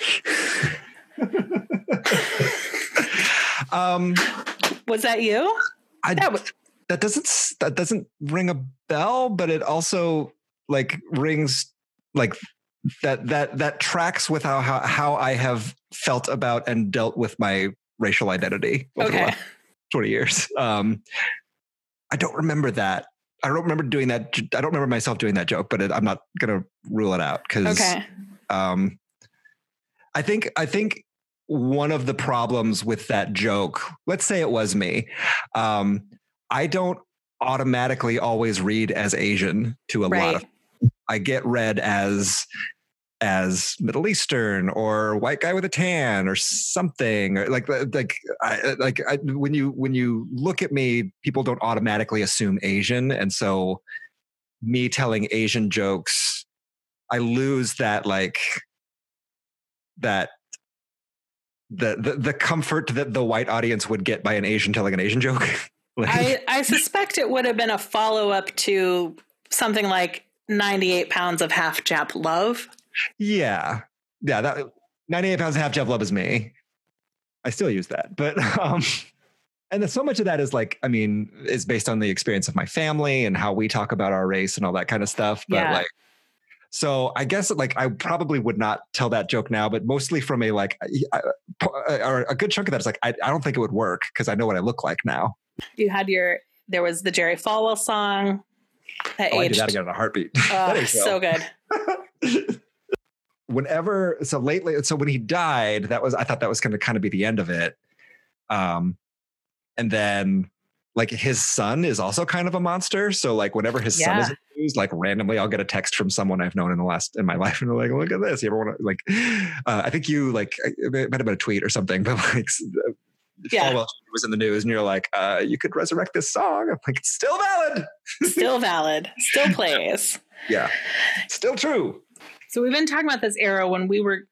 Was that you? That doesn't ring a bell, but it also like rings like that tracks with how I have felt about and dealt with my racial identity over the last 20 years. I don't remember that. I don't remember doing that. I don't remember myself doing that joke, but I'm not going to rule it out because I think one of the problems with that joke, let's say it was me, I don't automatically always read as Asian to a lot of. I get read as Middle Eastern or white guy with a tan or something, or when you look at me, people don't automatically assume Asian. And so me telling Asian jokes, I lose that, like that, the comfort that the white audience would get by an Asian telling an Asian joke. I suspect it would have been a follow-up to something like 98 pounds of half Jap love. Yeah. That 98 pounds of half Jap love is me. I still use that, but, and so much of that is like, is based on the experience of my family and how we talk about our race and all that kind of stuff. But so I guess I probably would not tell that joke now, but mostly from a good chunk of that is like, I don't think it would work because I know what I look like now. You had there was the Jerry Falwell song. I did that again in a heartbeat. Oh, so good. So when he died, I thought that was going to kind of be the end of it. And then like his son is also kind of a monster. So like whenever his son is in the news, like randomly I'll get a text from someone I've known in my life, and they're like, look at this. You ever want to like, I think you like, it might have been a tweet or something, but like Falwell was in the news and you're like, you could resurrect this song. I'm like, it's still valid. Still valid. Still plays. Yeah. Still true. So we've been talking about this era when we were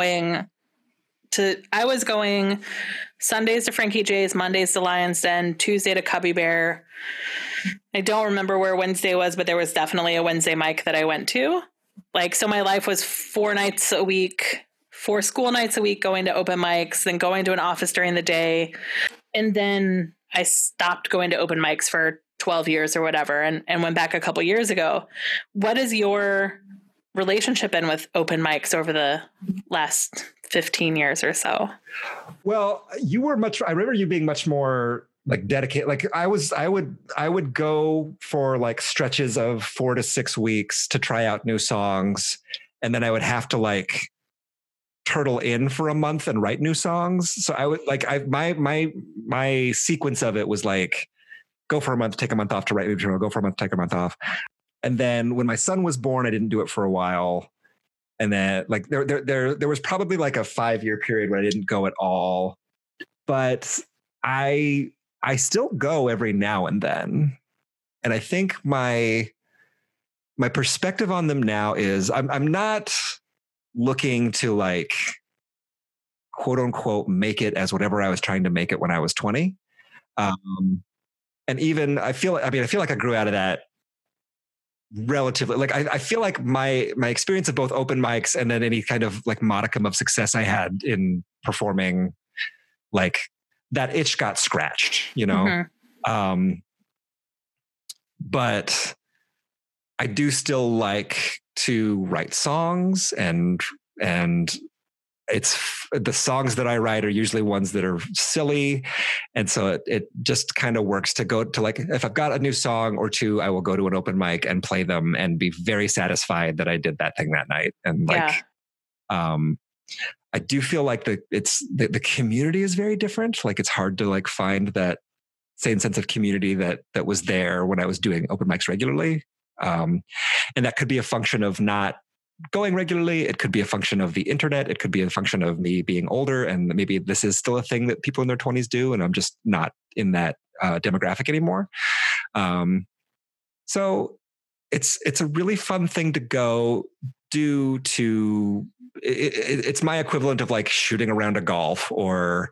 I was going Sundays to Frankie J's, Mondays to Lion's Den, Tuesday to Cubby Bear. I don't remember where Wednesday was, but there was definitely a Wednesday mic that I went to. Like, so my life was 4 nights a week, 4 school nights a week, going to open mics, then going to an office during the day. And then I stopped going to open mics for 12 years or whatever, and went back a couple years ago. What is your relationship been with open mics over the last 15 years or so? Well, I remember you being much more like dedicated. Like I would go for like stretches of 4 to 6 weeks to try out new songs. And then I would have to like turtle in for a month and write new songs. So I would like, my sequence of it was like, go for a month, take a month off to write new material, go for a month, take a month off. And then when my son was born, I didn't do it for a while. And then like there was probably like a 5-year period where I didn't go at all, but I still go every now and then. And I think my perspective on them now is I'm not looking to like quote unquote make it as whatever I was trying to make it when I was 20. And even I feel like I grew out of that relatively. Like I feel like my experience of both open mics and then any kind of like modicum of success I had in performing, like that itch got scratched, you know? Mm-hmm. But I do still like to write songs, and it's the songs that I write are usually ones that are silly. And so it just kind of works to go to like, if I've got a new song or two, I will go to an open mic and play them and be very satisfied that I did that thing that night. And like, I do feel like the community is very different. Like it's hard to like find that same sense of community that was there when I was doing open mics regularly. And that could be a function of not going regularly. It could be a function of the internet. It could be a function of me being older, and maybe this is still a thing that people in their 20s do, and I'm just not in that demographic anymore. So it's a really fun thing to go do. It's my equivalent of like shooting around a golf or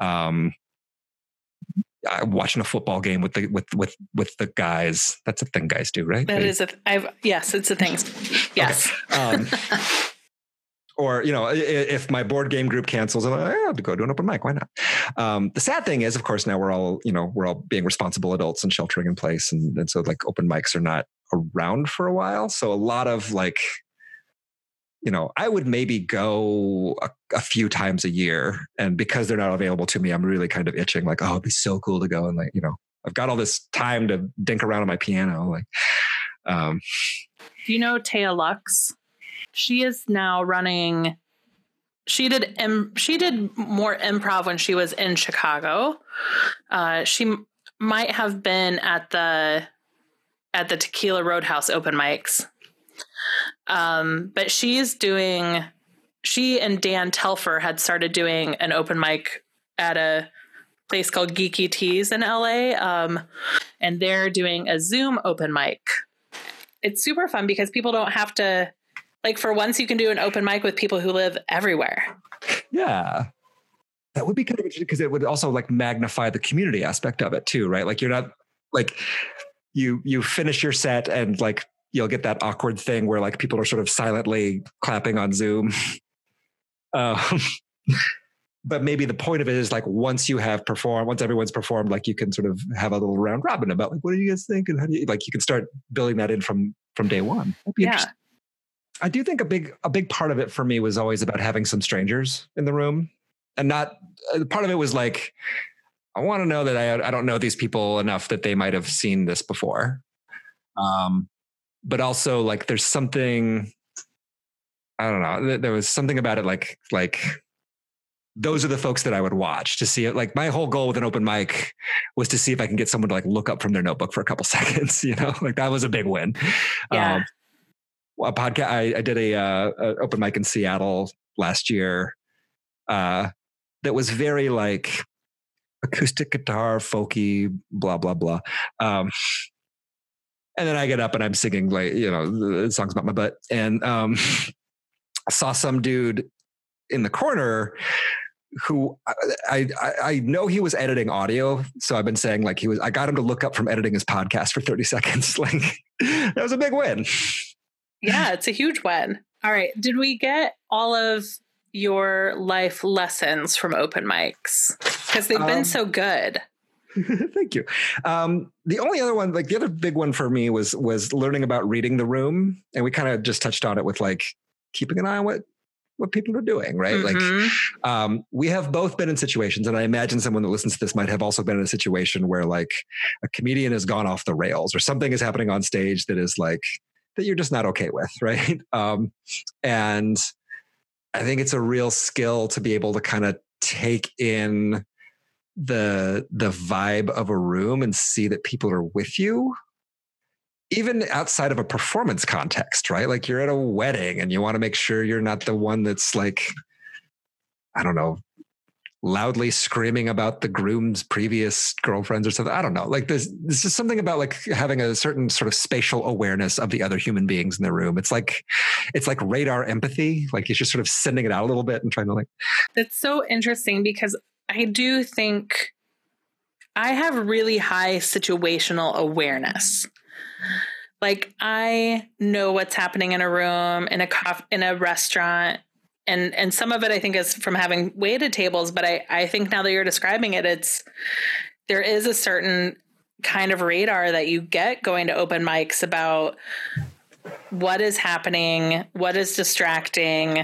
watching a football game with the guys. That's a thing guys do, right? That is yes, it's a thing. Yes. Okay. Or, you know, if my board game group cancels, I'm like, I have to go to an open mic. Why not? The sad thing is, of course, now we're all being responsible adults and sheltering in place. And so like open mics are not around for a while. So a lot of like, you know, I would maybe go a few times a year, and because they're not available to me, I'm really kind of itching like, oh, it'd be so cool to go. And like, you know, I've got all this time to dink around on my piano. Like, do you know Taya Lux? She is now running. She did more improv when she was in Chicago. She might have been at the Tequila Roadhouse open mics. But she and Dan Telfer had started doing an open mic at a place called Geeky Teas in LA. And they're doing a Zoom open mic. It's super fun because people don't have to, like, for once you can do an open mic with people who live everywhere. Yeah. That would be kind of interesting because it would also like magnify the community aspect of it too, right? Like you're not like you finish your set and like you'll get that awkward thing where like people are sort of silently clapping on Zoom. But maybe the point of it is like once everyone's performed, like you can sort of have a little round robin about like, what do you guys think? And how do you like, you can start building that in from day one. That'd be interesting. I do think a big part of it for me was always about having some strangers in the room, and not part of it was like, I want to know that I don't know these people enough that they might've seen this before. But also like there's something, I don't know, there was something about it like those are the folks that I would watch to see it. Like my whole goal with an open mic was to see if I can get someone to like look up from their notebook for a couple seconds, like that was a big win. Yeah. A podcast. I did a open mic in Seattle last year that was very like acoustic guitar, folky, blah, blah, blah. And then I get up and I'm singing like, songs about my butt. And I saw some dude in the corner who I know he was editing audio. So I've been saying like I got him to look up from editing his podcast for 30 seconds. Like that was a big win. Yeah, it's a huge win. All right. Did we get all of your life lessons from open mics? Because they've been so good. Thank you. The only other one, like the other big one for me was learning about reading the room. And we kind of just touched on it with like keeping an eye on what people are doing, right? Mm-hmm. Like we have both been in situations, and I imagine someone that listens to this might have also been in a situation where like a comedian has gone off the rails or something is happening on stage that is like, that you're just not okay with, right? And I think it's a real skill to be able to kind of take in the vibe of a room and see that people are with you, even outside of a performance context, right? Like you're at a wedding and you want to make sure you're not the one that's like, I don't know, loudly screaming about the groom's previous girlfriends or something. I don't know. Like there's just something about like having a certain sort of spatial awareness of the other human beings in the room. It's like radar empathy. Like you're just sort of sending it out a little bit and trying to like. That's so interesting because I do think I have really high situational awareness. Like I know what's happening in a room, in a restaurant. And some of it I think is from having waited tables, but I think now that you're describing it, there is a certain kind of radar that you get going to open mics about what is happening, what is distracting,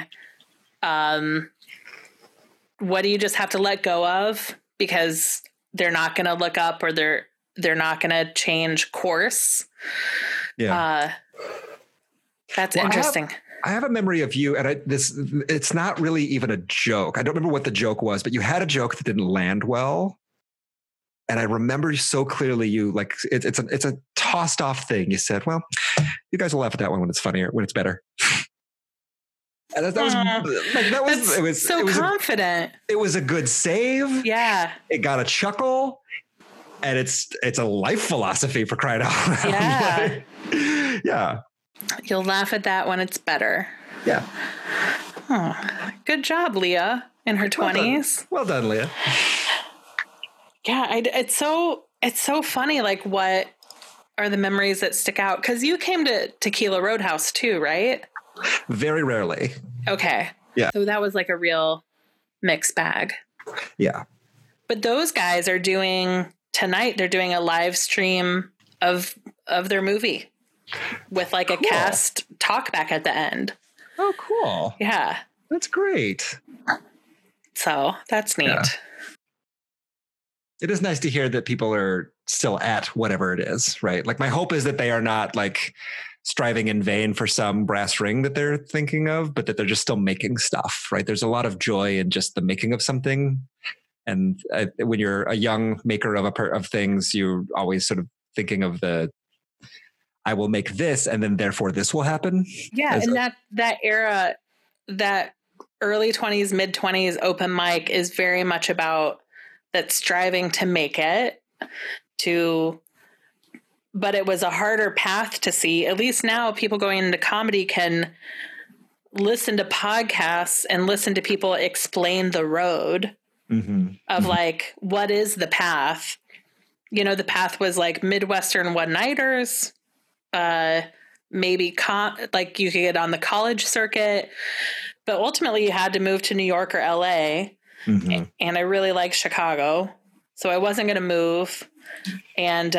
what do you just have to let go of because they're not going to look up or they're not going to change course. Yeah. That's interesting. I have a memory of you, and it's not really even a joke. I don't remember what the joke was, but you had a joke that didn't land well. And I remember so clearly you like, it's a tossed off thing. You said, well, you guys will laugh at that one when it's funnier, when it's better. And it was confident. It was a good save. Yeah. It got a chuckle. And it's a life philosophy, for crying out loud. Yeah. Yeah. You'll laugh at that when it's better. Yeah. Oh, good job, Leah, in her 20s. Well done, Leah. Yeah, it's so funny. Like, what are the memories that stick out? Because you came to Tequila Roadhouse too, right? Very rarely. Okay. Yeah. So that was like a real mixed bag. Yeah. But those guys are doing tonight. They're doing a live stream of their movie with like a cast talk back at the end. Oh, cool. Yeah. That's great. So that's neat. Yeah. It is nice to hear that people are still at whatever it is, right? Like my hope is that they are not like striving in vain for some brass ring that they're thinking of, but that they're just still making stuff, right? There's a lot of joy in just the making of something. And when you're a young maker of things, you're always sort of thinking of I will make this and then therefore this will happen. Yeah. And that era, that early 20s, mid 20s open mic is very much about that striving to make it but it was a harder path to see. At least now people going into comedy can listen to podcasts and listen to people explain the road of like, what is the path? The path was like Midwestern one-nighters, maybe like you could get on the college circuit, but ultimately you had to move to New York or LA. And I really like Chicago, so I wasn't going to move. And,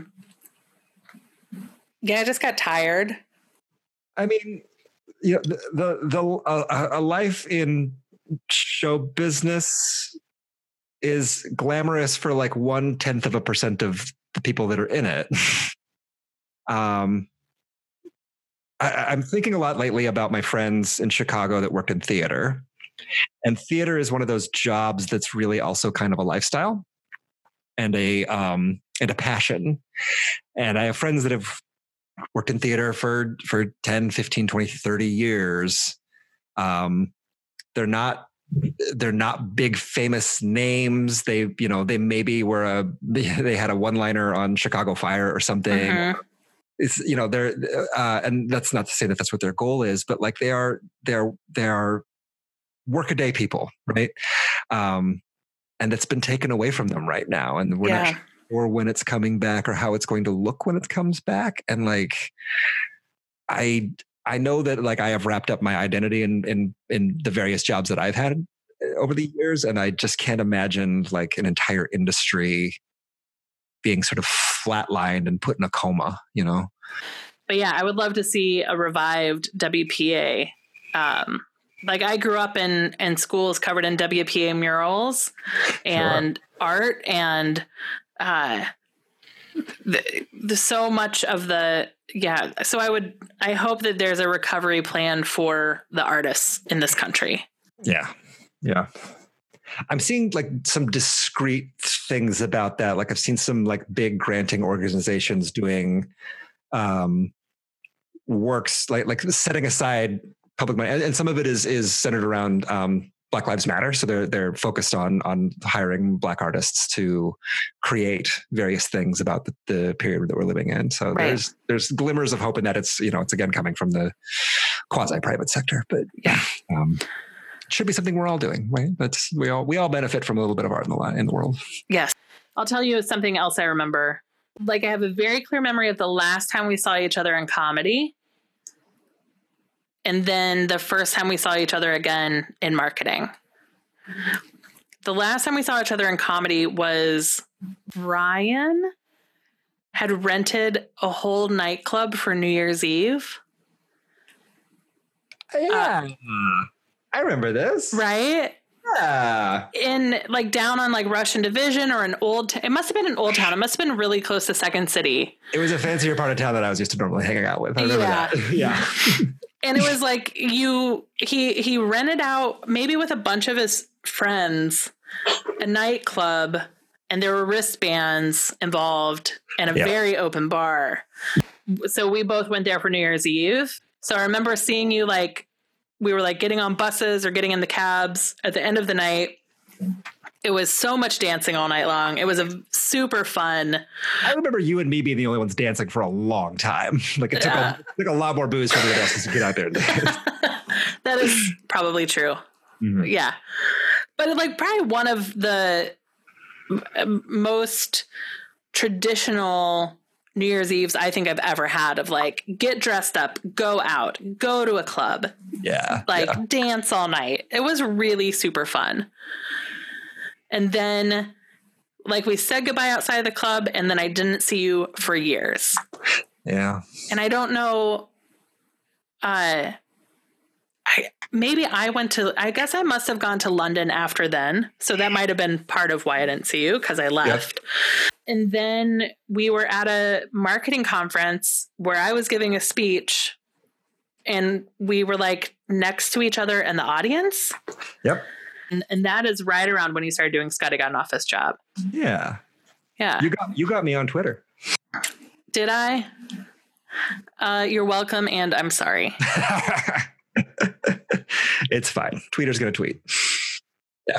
I just got tired. I mean, a life in show business is glamorous for like 0.1% of the people that are in it. I'm thinking a lot lately about my friends in Chicago that worked in theater. And theater is one of those jobs that's really also kind of a lifestyle and a passion. And I have friends that have worked in theater for 10, 15, 20, 30 years. They're not big famous names. They maybe they had a one-liner on Chicago Fire or something. Mm-hmm. It's, they're, and that's not to say that that's what their goal is, but like they are workaday people, right? And it's been taken away from them right now. And we're not sure when it's coming back or how it's going to look when it comes back. And like, I know that like I have wrapped up my identity in the various jobs that I've had over the years. And I just can't imagine like an entire industry being sort of flatlined and put in a coma, But yeah, I would love to see a revived WPA. Like I grew up in schools covered in WPA murals and art and the so much of the so I hope that there's a recovery plan for the artists in this country. Yeah I'm seeing like some discrete things about that. Like I've seen some like big granting organizations doing works like setting aside public money, and some of it is centered around Black Lives Matter. So they're focused on hiring Black artists to create various things about the period that we're living in. So there's glimmers of hope in that. It's it's again coming from the quasi private sector, but it should be something we're all doing, right? That's we all benefit from a little bit of art in the world. Yes, I'll tell you something else I remember. Like I have a very clear memory of the last time we saw each other in comedy. And then the first time we saw each other again in marketing. The last time we saw each other in comedy was Brian had rented a whole nightclub for New Year's Eve. Yeah. I remember this. Right? Yeah. In like down on like Russian Division or an it must have been an old town. It must have been really close to Second City. It was a fancier part of town that I was used to normally hanging out with. I remember that. Yeah. And it was like he rented out maybe with a bunch of his friends a nightclub, and there were wristbands involved and a very open bar. So we both went there for New Year's Eve. So I remember seeing you like we were like getting on buses or getting in the cabs at the end of the night. It was so much dancing all night long. It was super fun. I remember you and me being the only ones dancing for a long time. Like it took a lot more booze for everybody else to get out there and dance. That is probably true. Mm-hmm. Yeah. But like probably one of the most traditional New Year's Eves I think I've ever had of like get dressed up, go out, go to a club. Yeah. Dance all night. It was really super fun. And then like we said goodbye outside of the club, and then I didn't see you for years. Yeah. And I don't know, I guess I must have gone to London after then. So that might have been part of why I didn't see you, because I left. Yep. And then we were at a marketing conference where I was giving a speech, and we were like next to each other in the audience. Yep. And that is right around when you started doing Scotty Got an Office Job. Yeah. Yeah. You got me on Twitter. Did I? You're welcome, and I'm sorry. It's fine. Tweeter's going to tweet. Yeah.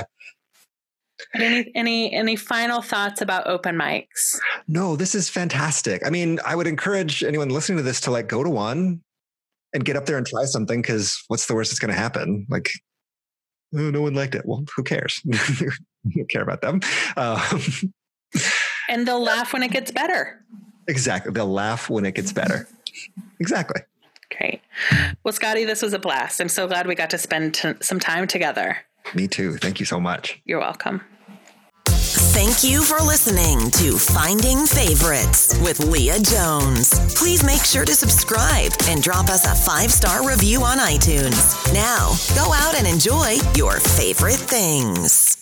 Any final thoughts about open mics? No, this is fantastic. I mean, I would encourage anyone listening to this to like go to one and get up there and try something, because what's the worst that's going to happen? Like, oh, no one liked it. Well, who cares? You don't care about them. And they'll laugh when it gets better. Exactly. They'll laugh when it gets better. Exactly. Great. Well, Scotty, this was a blast. I'm so glad we got to spend some time together. Me too. Thank you so much. You're welcome. Thank you for listening to Finding Favorites with Leah Jones. Please make sure to subscribe and drop us a 5-star review on iTunes. Now, go out and enjoy your favorite things.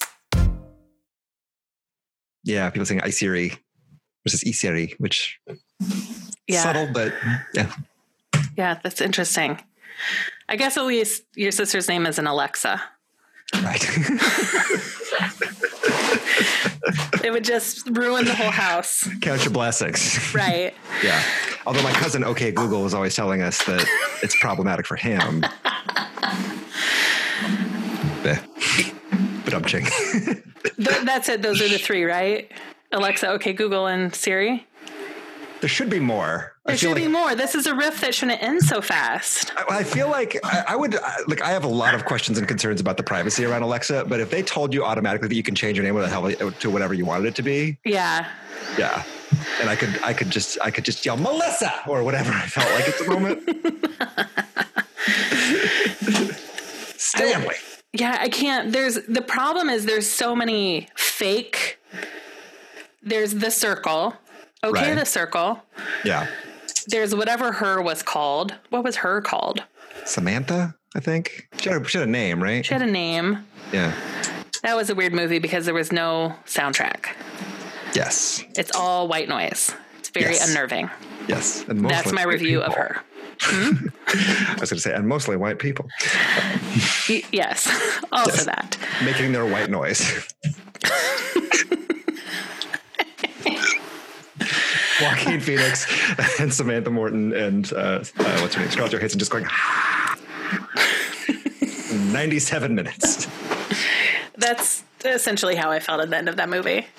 Yeah, people saying iSiri versus eSiri, which subtle, but yeah. Yeah, that's interesting. I guess at least your sister's name isn't Alexa. Right. It would just ruin the whole house. Count your blessings. Right. Yeah. Although my cousin, OK Google, was always telling us that it's problematic for him. But I'm ching. That's it. Those are the three, right? Alexa, OK Google, and Siri. There should be more. There should be more. This is a riff that shouldn't end so fast. I feel like I would like. I have a lot of questions and concerns about the privacy around Alexa, but if they told you automatically that you can change your name to whatever you wanted it to be, yeah, and I could just yell Melissa or whatever I felt like at the moment. Stanley. Yeah, I can't. The problem is there's so many fake. There's the circle. Okay, right. The circle. Yeah. There's whatever her was called. What was her called? Samantha, I think. She had a name, right? She had a name. Yeah. That was a weird movie because there was no soundtrack. Yes. It's all white noise. It's very unnerving. Yes. And that's my review of her. Hmm? I was going to say, and mostly white people. Yes. Also that. Making their white noise. Joaquin Phoenix and Samantha Morton and what's her name? Scarlett Johansson just going 97 minutes. That's essentially how I felt at the end of that movie.